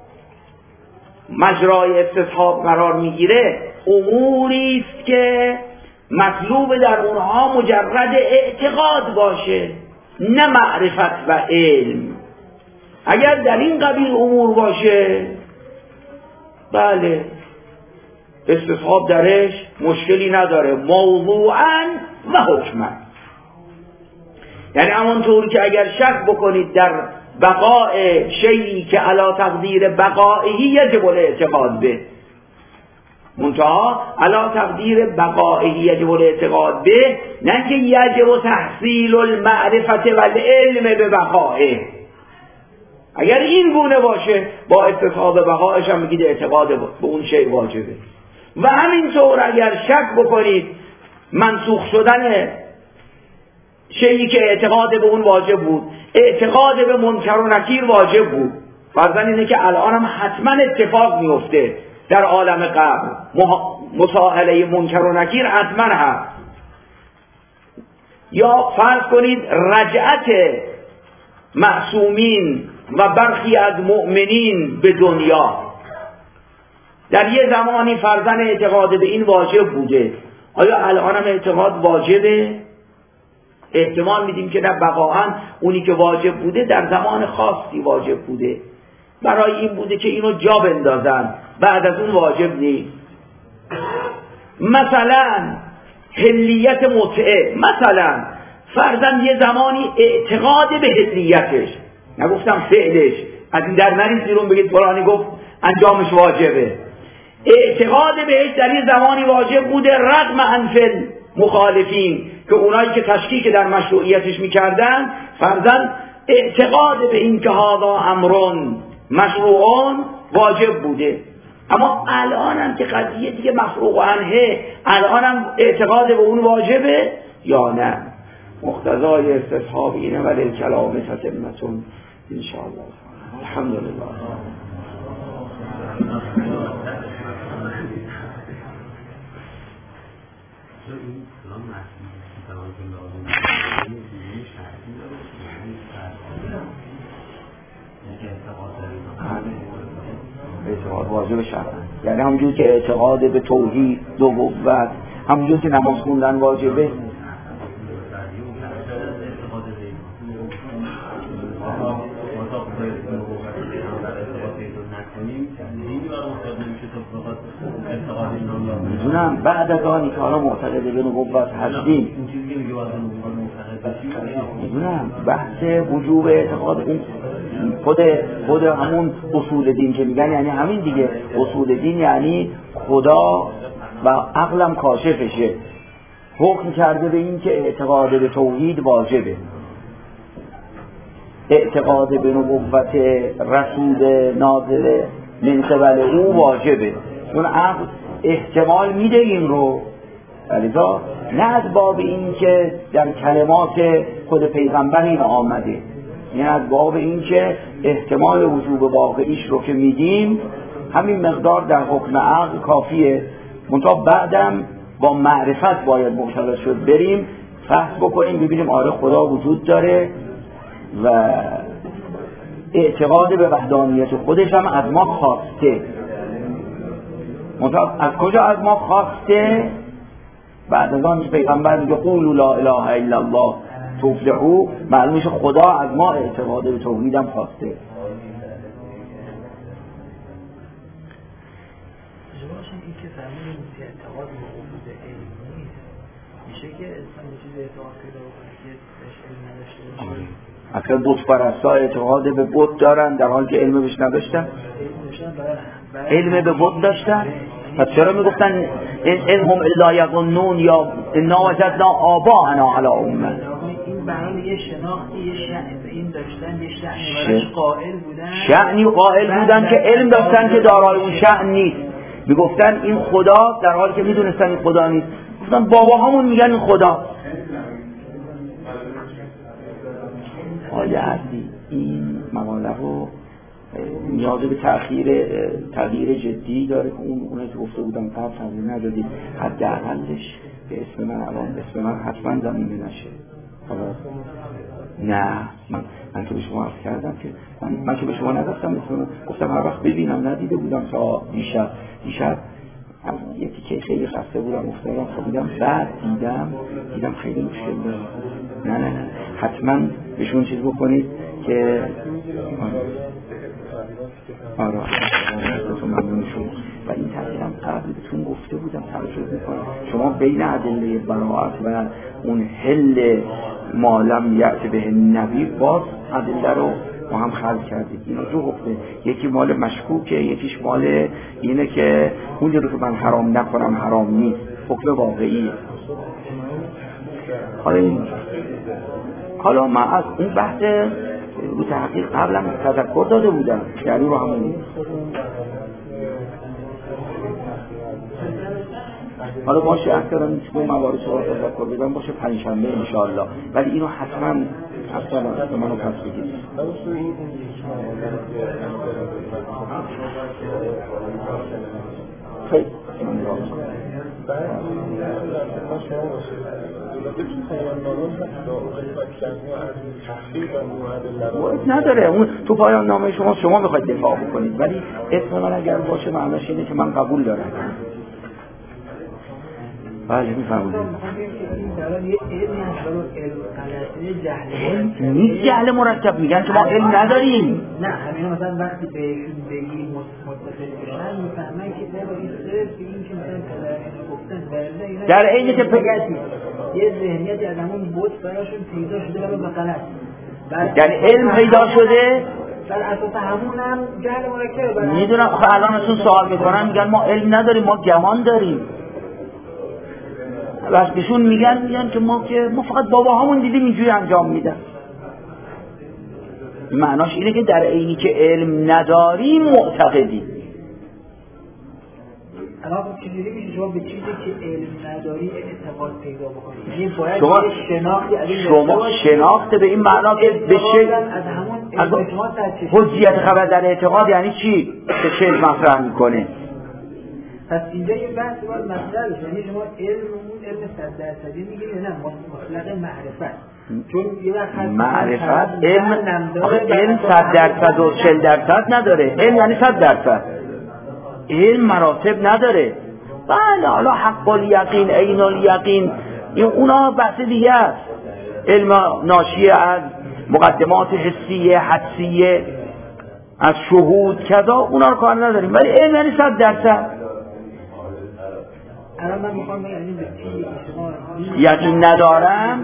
Speaker 1: مجرای استصحاب قرار میگیره اموری است که مطلوب در اونها مجرد اعتقاد باشه نه معرفت و علم، اگر در این قبیل امور باشه بله استصحاب درش مشکلی نداره موضوعاً و حکماً. یعنی همونطور که اگر شک بکنید در بقاء شیئی که علی تقدیر بقائهی یجب الاعتقاد به، منتها علی تقدیر بقائهی یجب الاعتقاد به، نه که یجب تحصیل المعرفت و العلم به بقائه. اگر این گونه باشه با استصحاب بقائش هم میگید اعتقاد به اون شیء واجبه. و همینطور اگر شک بکنید منسوخ شدن شیئی که اعتقاد به اون واجب بود، اعتقاد به منکر و نکیر واجب بود، فرضاً اینه که الان هم حتما اتفاق میفته در عالم قبر، مساءله منکر و نکیر حتما هست. یا فرض کنید رجعت معصومین و برخی از مؤمنین به دنیا در یه زمانی فرضاً اعتقاد به این واجب بوده، آیا الان هم اعتقاد واجبه؟ احتمال میدیم که نه، بقاهاً اونی که واجب بوده در زمان خاصی واجب بوده، برای این بوده که اینو جا بندازن، بعد از اون واجب نیست. مثلا حلیت متعه، مثلا فرضاً یه زمانی اعتقاد به حلیتش، نگفتم فعلش، از این در نرید بیرون بگید فلانی گفت انجامش واجبه، اعتقاد بهش در یه زمانی واجب بوده رغم انفل مخالفین که اونایی که تشکیک در مشروعیتش میکردن فرضاً اعتقاد به این که هذا امرون مشروعون واجب بوده، اما الان هم که قضیه دیگه مفروغ عنه، الان هم اعتقاد به اون واجبه یا نه؟ مقتضای استصحاب اینه ولی الکلام تتمتون انشاءالله. الحمدلله. اعتقاد واجب شرعاً، یعنی همونجور که اعتقاد به توحید نبوت، همونجور که نماز خوندن واجبه. میدونم بعد از آنی که حالا معتقد به نبوت هستیم، میدونم بحث وجوب اعتقاد اون خود همون اصول دین که میگن، یعنی همین دیگه اصول دین، یعنی خدا و عقلم کاشفشه، حکم کرده به این که اعتقاد به توحید واجبه، اعتقاد به نبوت رسول نازل من قبل او واجبه. اون عقل احتمال میده این رو، ولی‌ها نه از باب این که در کلمات خود پیغمبر این آمده، یعنی از باب این که احتمال وجوب واقعیش رو که میدیم همین مقدار در حکم عقل کافیه. منتها بعدم با معرفت باید مبتلا شد بریم فحص بکنیم ببینیم آره خدا وجود داره و اعتقاد به وحدانیت خودش هم از ما خواسته. منتها از کجا از ما خواسته؟ بعد از آن پیغمبر میگه قولوا لا اله الا الله تفلحوا، معلوم میشه خدا از ما اعتقاد به توحید هم خواسته.
Speaker 3: اعتقاد موجود علم نیست، میشه که انسان به چیز اعتقاد پیدا بکنه که بهش علم نداشته باشه.
Speaker 1: اصلا بت پرستا اعتقاد به بت دارن در حالی که علم بهش نداشتن. علم به بت داشتن، پس چرا میگفتن ان هم الا یظنون یا انا وجدنا آباءنا علی امه؟
Speaker 3: این برای یه شناختی یه شأن به این داشتن، یه شأنی براش قائل بودن،
Speaker 1: شأنی قائل بودن که علم داشتن که دارای اون شأن نیست. میگفتن این خدا در حالی که میدونستن این خدا نیست. گفتن باباهامون میگن این خدا. آیا عزیزی این مقاله رو نیاز به تغییر جدی داره که اونه که گفته بودم قبل تغییر ندادید، حداقلش به اسم من الان اسم من حتما زمینه نشه. نه من که به شما عرض کردم که من که به شما نگفتم اسم من، گفتم هر وقت ببینم، ندیده بودم تا دیشب یکی که خیلی خسته بودم افتادم خوابیدم، بعد دیدم خیلی مشکل داره. نه حتما بهشون چیز بکنید که آره ممنون شما. و این تغییرم قبل بهتون گفته بودم توجه میکنم شما بین ادله براءت و اون حل مالم یأت به نبی باز ادله رو ما هم خلق کردید. اینا دو حکمه، یکی مال مشکوکه، یکیش مال اینه که اون رو که من حرام نکنم حرام نیست، حکم واقعیه. حالا من از اون بحث رو تحقیق قبلا تذکر داده بودم، یعنی رو همون حالا باشه احترام که موارد رو تذکر بدم باشه پنجشنبه انشاءالله، ولی اینو حتما منو پس بگید. خیلی نداره اون تو پایان نامه شما میخواید دفاع بکنید، ولی اسم من اگر باشه معناش اینه که من قبول دارم. بله میفهمونید نیست جهل مرکب، میگن که ما علم نداریم.
Speaker 3: نه همین مثلا وقتی بهشون بگیم متصل بشن میفهمن که این صرف این که مثلا
Speaker 1: در عین که
Speaker 3: یه ذهنیتی از همون بود براشون پیدا شده ولی به غلط،
Speaker 1: یعنی علم پیدا شده
Speaker 3: در اساس همون هم جهل مرکب.
Speaker 1: میدونم الان ازون سوال میکنن میگن ما علم نداریم، ما گمان داریم. وقتیشون میگن که ما فقط باباهامون دیدیم اینجوری انجام میدن. معناش اینه که در عینی که علم نداریم معتقدیم.
Speaker 3: الان چجوری میشه شما به چیزی که علم نداری اعتقاد پیدا بکنید؟ یعنی باید
Speaker 1: شما شناخت به این معنا که بشه از حجیت خبر در اعتقاد یعنی چی؟ که چه مطرح میکنه.
Speaker 3: پس اینجا یه بحث باید مطرح بشه، یعنی شما علم 100% میگید نه مطلق معرفت، چون یه وقت
Speaker 1: معرفت علم 100% و 40% نداره. علم یعنی 100%. علم مراتب نداره. بله حالا حق الیقین عین الیقین اونا بحث دیگه است. علم ناشی از مقدمات حسیه حدسیه از شهود کذا اونا رو کار نداریم، ولی علم یعنی 100%.
Speaker 3: الان من میخوام بگم این
Speaker 1: یقین ندارم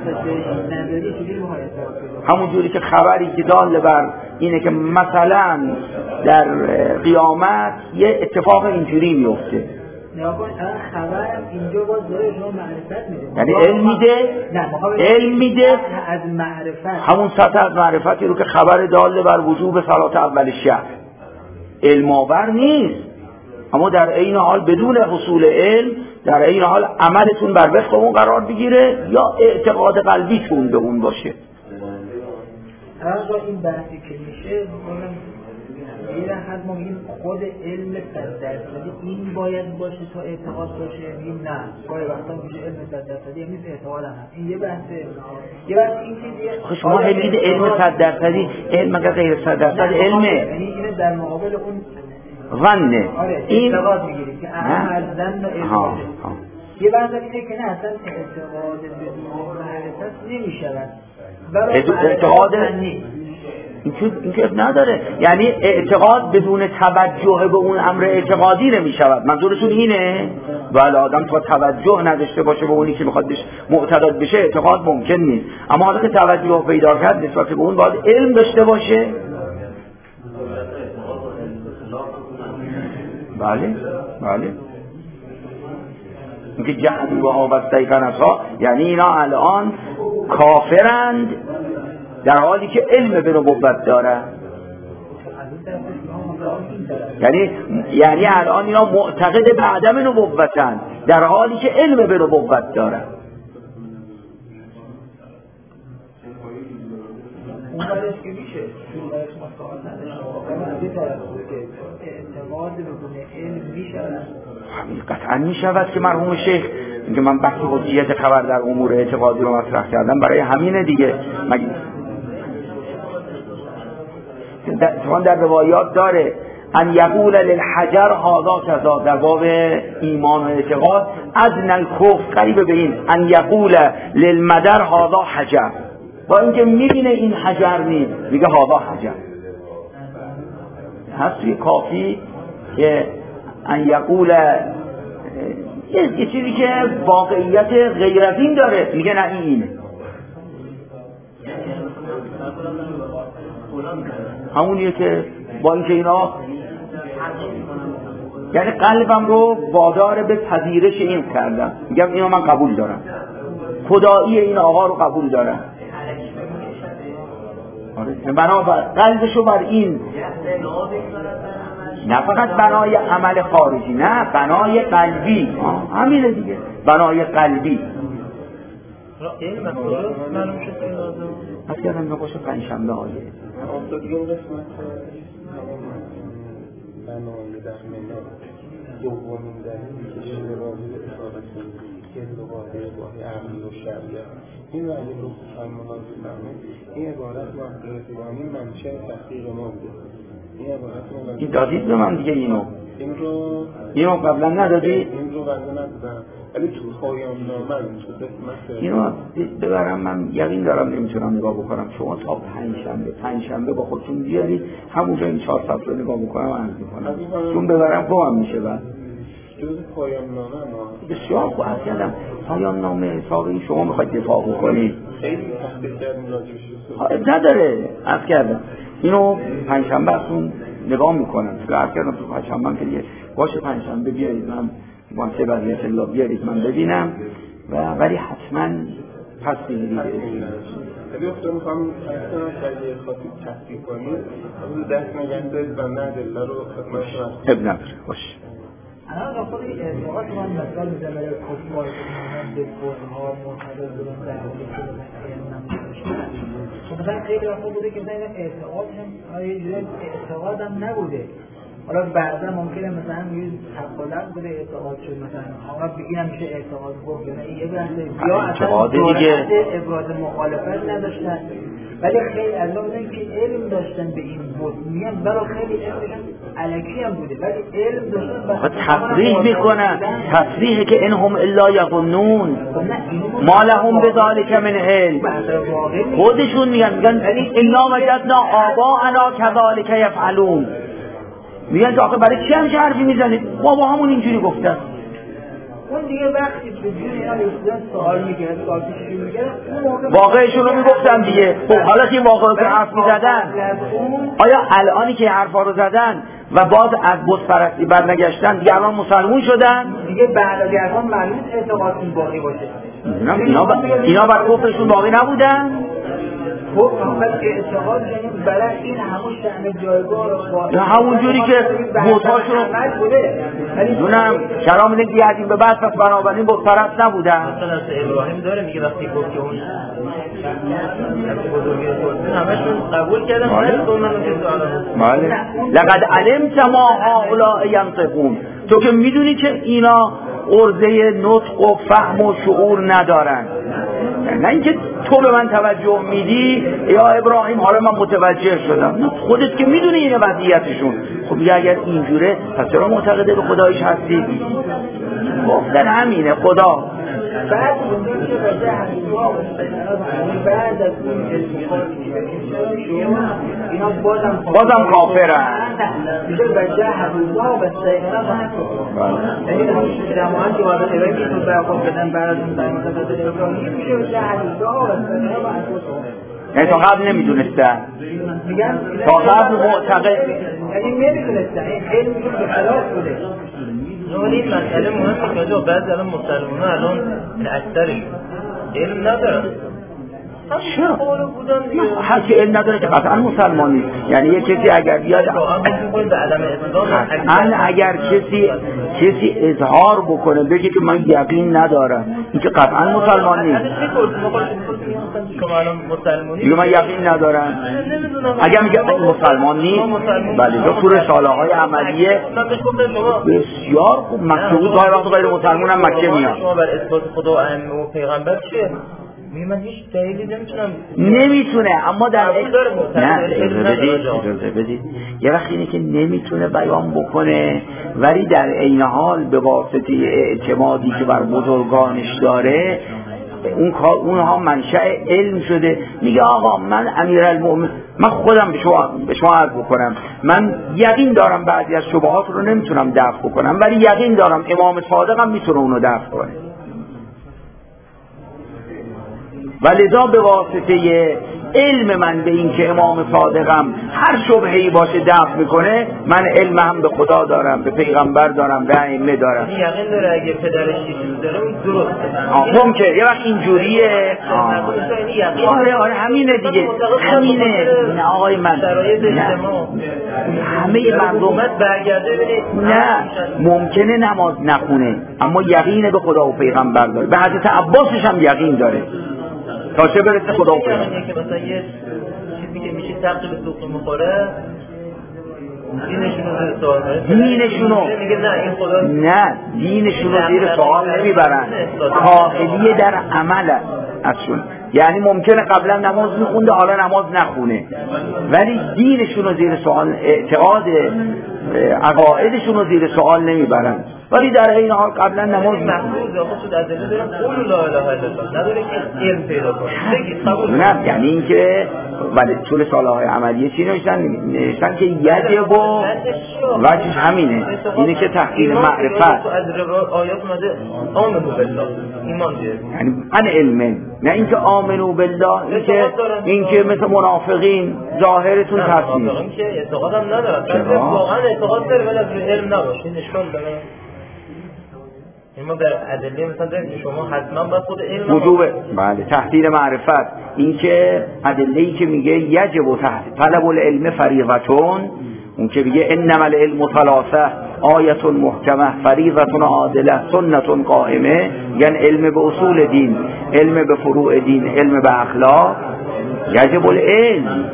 Speaker 1: همون جوری که خبری که دال بر اینه که مثلا در قیامت یه اتفاق اینجوری میفته.
Speaker 3: نگاه کن الان خبر اینجا باز داره شما معرفت میده،
Speaker 1: یعنی علم میده
Speaker 3: از معرفت،
Speaker 1: همون سطح از معرفتی رو که خبر دال بر وجوب صلات اول شهر. علم آور نیست، اما در عین حال بدون حصول علم در عین حال عملتون بر وفق اون قرار بگیره یا اعتقاد قلبیتون به اون باشه.
Speaker 3: با این بحثی که میشه یه حد ما میگیم خود علم 100% این باید باشه تا اعتقاد باشه، میگیم نه گاهی وقتا میشه علم 100% یعنی اعتقاد هم هست. این یه بحثه. یه بحث این چیزیه
Speaker 1: شما هلید علم 100% علم مگه غیر 100% علمه،
Speaker 3: یعنی اینه در مقابل اون
Speaker 1: ظنه.
Speaker 3: این اعتقاد میگیریم که اهم از ظن و اعتقاده. یه بحث اینه که نه اصلا اعتقاد بدون معرفت نمیشود،
Speaker 1: اعتقاد این که نداره، یعنی اعتقاد بدون توجه به اون امر اعتقادی نمیشود. منظورتون اینه؟ ولی آدم تا توجه نداشته باشه به اونی که میخواد معتقد بشه اعتقاد ممکن نیست، اما حالا که توجه پیدا کرد نسبت به اون باید علم داشته باشه. بله اینکه جهل و آبسته کنسا یعنی اینا الان کافرند در حالی که علم به نبوت دارن. یعنی الان اینا معتقد به عدم نبوتن در حالی که علم به نبوت دارن.
Speaker 3: اون برش که میشه اون برش مصاحب نداشته اعتقاد بدون علم میشود.
Speaker 1: قطعا میشود که مرحوم شیخ اینکه من بحث حجیت خبر در امور اعتقادی رو مطرح کردم برای همینه دیگه. در روایات داره ان یقول للحجر هذا کذا، در باب ایمان و اعتقاد ادنی الکفر قریب به این ان یقول للمدر هذا حجر، با اینکه میبینه این حجر نیست میگه هذا حجر. هست توی کافی که ان یقول یه چیزی که واقعیت غیر از این داره میگه نه اینه. همونیه که با اینکه اینا یعنی قلبم رو وادار به پذیرش این کردم، میگم اینو من قبول دارم، خدایی این آقا رو قبول دارم. بنابر قلبشو بر این نه فقط بنای عمل خارجی، نه بنای قلبی، همینه دیگه، بنای قلبی.
Speaker 2: علم از کجا معلوم شد که لازم؟
Speaker 1: از کردم نقاش پنجشنبه آیه
Speaker 4: دیگه اون قسمت بنای در منار دومین دلیلی که شرابی و اصابت که لغاته باقی عقلی و شریعت این رو اگه رو فرمانان بفهمه این عبارت ما قرآنی منشه تحقیق ما بوده. این عبارت ما
Speaker 1: این دادید به من دیگه اینو قبلا ندادی؟
Speaker 4: این رو قبلا ندادم ولی تو پایان نامه تو قسمت
Speaker 1: اینو ببرم من یقین دارم نمیتونم نگاه بکنم. شما تا پنجشنبه با خودتون بیارید همونجا این 4 صفحه رو نگاه بکنم و عرض میکنم چون ببرم قوام میشه. بعد
Speaker 4: جز پایان نامه ما
Speaker 1: بسیار خوب عرض کردم پایان نامه حساب این شما میخواید دفاع بکنید
Speaker 4: خیلی تحقیق کردیم راجبش
Speaker 1: نداره. عرض کردم اینو پنجشنبه اصلا نگاه میکنم که عرض کردم تو پنجشنبه که دیگه باشه پنجشنبه بیارید من واسه برای الله بیارید من ببینم ولی حتما پس بگیرید.
Speaker 4: ولی افتاد میخوام اگه خواستید تحقیق کنید از دست نگه دارید و نه دله رو خدمت شما
Speaker 1: اب نداره. باشه
Speaker 3: الان خود این اعتقاد من مثال میزنم برای کفار که مانند برها معتقد بودن در حالی که علم مثلا خیلی وقتا بوده که مثلا اعتقادشون اعتقاد هم نبوده، حالا بعدا ممکنه مثلا یه تقلق بوده اعتقاد شد مثلا آقا بگیرم میشه اعتقاد گفت یعنی یه بحثه یا اصلا
Speaker 1: دیگه
Speaker 3: ابراز مخالفت نداشتن ولی خیلی از اون که علم داشتن به این بود میگن برای خیلی علمشون الکی هم بوده ولی علم داشتن
Speaker 1: تصریح میکنن تصریحه که انهم الا یظنون ما لهم بذلک من علم. خودشون میگن انا وجدنا آباءنا کذلک یفعلون. میگن آخه برای چی همچه حرفی میزنید؟ بابا همون اینجوری گفتن.
Speaker 3: اون دیگه وقتی به جون اینا رسیدن سوال میگرد سوالشون میگرد
Speaker 1: واقعشون رو میگفتن دیگه. خب حالا که واقعا که حرف میزدن آیا الانی که حرفا رو زدن و باز از بتپرستی برنگشتن دیگه الان مسلمون شدن؟
Speaker 3: دیگه برگردان معلوم اعتقادشون باقی باشه.
Speaker 1: اینا بر کفرشون باقی نبودن؟
Speaker 3: خب وقتی اعتقاد کنیم برای این همون شأن جایگاه رو
Speaker 1: همون جوری که بوتاشو دونم کلام اینه که یادیم به بعد پس بنابراین بت پرست نبودن.
Speaker 2: مثلا ابراهیم داره میگه وقتی گفت که اون بزرگی خودشون همشون قبول کردن
Speaker 1: بله لقد علمت ما هؤلاء ینطقون، تو که میدونی که اینا عرضه نطق و فهم و شعور ندارن. نه اینکه تو به من توجه میدی یا ابراهیم حالا من متوجه شدم، خودت که میدونی اینه وضعیتشون. خب میگه اگر اینجوره پس چرا معتقده به خدایش هستی؟ گفتن همینه خدا.
Speaker 3: بعد بعد از اون اینا
Speaker 1: بازم کافرن.
Speaker 3: میشه بجه حدودا و سیقنا یعنی همون که در مهان که واقع تبایی که تو برخواب بدن بعد از اون برمازه بزر ابراهیم میشه بجه حدودا و سیقنا و
Speaker 1: یعنی تا قبل نمیدونستن، تا قبل معتقد
Speaker 3: یعنی نمیدونستن، این علم به خلاف بوده.
Speaker 2: ولی این مسئله مهمه که بعضی الان مسلمان‌ها الان اکثرشون علم ندارن.
Speaker 1: چرا؟ هر که علم نداره که قطعا مسلمان نیست. یعنی یه کسی اگر بیاد اگر کسی اظهار بکنه بگه که من یقین ندارم، این که قطعا مسلمان نیست. میگه من یقین ندارم. اگر میگه مسلمان نیست، بله تو رساله های عملیه بسیار خوب مکتوب گاهی وقت غیر مسلمان هم مکه میاد.
Speaker 2: شما بر اثبات خدا و ائمه و پیغمبر چیه؟ من هیچ دلیلی
Speaker 1: نمیتونه، اما در اجازه بدید یه وقت اینه که نمیتونه بیان بکنه ولی در عین حال به واسطه اعتمادی که بر بزرگانش داره اونها منشأ علم شده. میگه آقا من امیرالمومنین، من خودم به شما عرض بکنم، من یقین دارم بعضی از شبهات رو نمیتونم دفع بکنم ولی یقین دارم امام صادقم میتونه اونو دفع کنه. ولذا به واسطه علم من به این که امام صادقم هر شبهه‌ای باشه دفع میکنه، من علم هم به خدا دارم، به پیغمبر دارم، به ائمه دارم.
Speaker 2: یقین داره اگه پدرش چیزی داره اون درسته.
Speaker 1: ممکنه یه وقت اینجوریه. آره همینه دیگه، همینه. نه آقای من همه مردم
Speaker 2: برگرده ببینید
Speaker 1: نه ممکنه نماز نخونه اما یقین به خدا و پیغمبر داره. به حضرت عباسش هم یقین داره تا چه برسه خدا و پیغمبر.
Speaker 2: که مثلا یه چیزی که میشه تقریب سوق میخوره دینشونو میگه نه این خدا
Speaker 1: نه دینشونو زیر سوال نمیبرن، کاهلیه در عمل ازشون. یعنی ممکنه قبلا نماز میخونده حالا نماز نخونه ولی دینشونو زیر سوال، اعتقاد عقایدشونو زیر سوال نمیبرن ولی در این حال قبلا نماز
Speaker 2: خود ادله دارن قول لا اله الا الله نداره که علم پیدا کنه.
Speaker 1: نه یعنی اینکه ولی طول سالهای عملیه چی نوشتن که یجب و وجهش همینه، اینه که تحقیق معرفت
Speaker 2: از آیات اومده آمنو بالله ایمان بیارید،
Speaker 1: یعنی ان علم، نه اینکه آمنو بالله اینکه مثل منافقین ظاهرتون تصمیم
Speaker 2: که اعتقادم ندارن واقعا اعتقاد داره ولی از علم نباشه. این اشکال داره. ما در ادله مثلا داریم که شما حتما باید خود علم
Speaker 1: وجوبه. بله تحصیل معرفت، این که ادله‌ای که میگه یجب و طلب العلم فریضتون، اون که میگه انما العلم ثلاثه آیه محکمه فریضه عادله سنت قائمه، یعنی علم به اصول دین، علم به فروع دین، علم به اخلاق. یجب العلم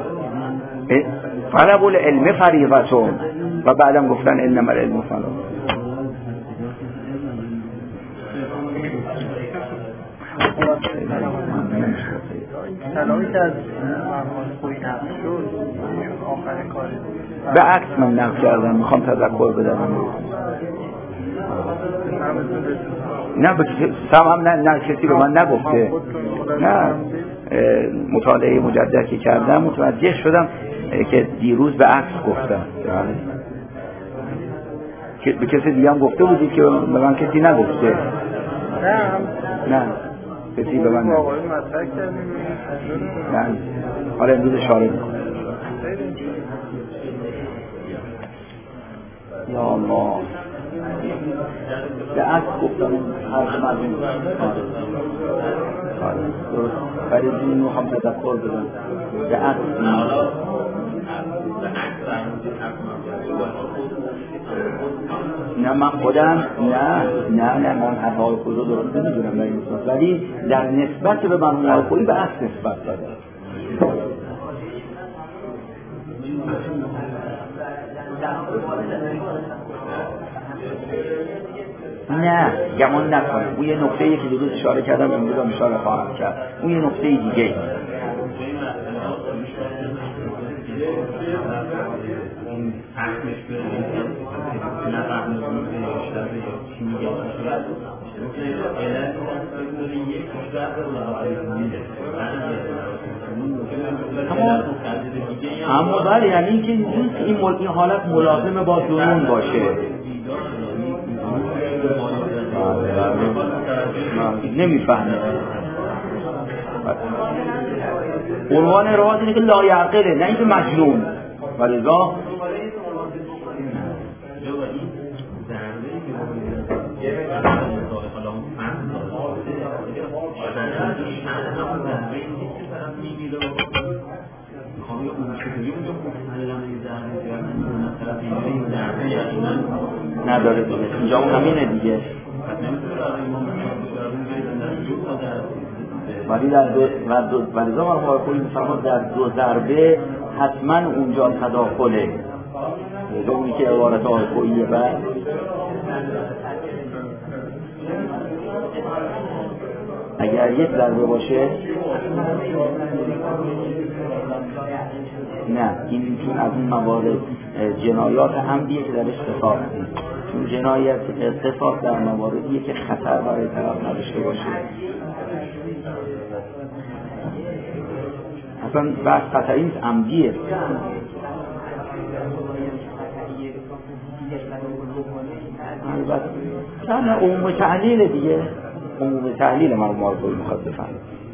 Speaker 1: طلب العلم فریضتون و بعدم گفتن انما العلم ثلاثه.
Speaker 3: کلامی که از مرحوم خویی نقل شد آخرین کاری
Speaker 1: به عکس من نقل کردم، میخوام تذکر بدم. نه نه کسی به من نگفته، نه مطالعه مجدد که کردم متوجه شدم که دیروز به عکس گفتم که به کسی دیگه هم گفته بودی که به من کسی نگفته. نه کسی به من نگفته. نه حالا امروز اشاره میکنم. یا الله به اصل گفتم حرف مردم درست برای این رو هم تذکر بدن به اصل نه من خودم نه من حرفای خود رو درست نمیدونم در این صورت، ولی در نسبت به مرحوم آقای خویی به اصل نسبت داده. نه گمان نکنم، اون یه نکته‌ای که دیروز اشاره کردم امروز هم اشاره خواهم کرد، اون یه نکته دیگه. اما بله یعنی اینکه این حالت ملازم با جنون باشه. نمیفهمه. عنوان راز اینه که لایعقله، نه اینکه مجنون. ولذا نداره دیگه، اینجا اون همینه دیگه. ولی ولذا مرحوم خویی می‌فرماد در دو ضربه حتما اونجا تداخله. اونی که عبارت آقای خوییه بعد اگر یک ضربه باشه نه، این چون از اون موارد جنایات عمدیه که درش قصاص نیست، چون جنایت قصاص در مواردیه که خطر برای طرف نداشته باشه. اصلا بحث خطری نیست، عمدیه. البته عموم تحلیل دیگه، عموم تحلیل مرحوم آقای خویی میخواد بفهمه.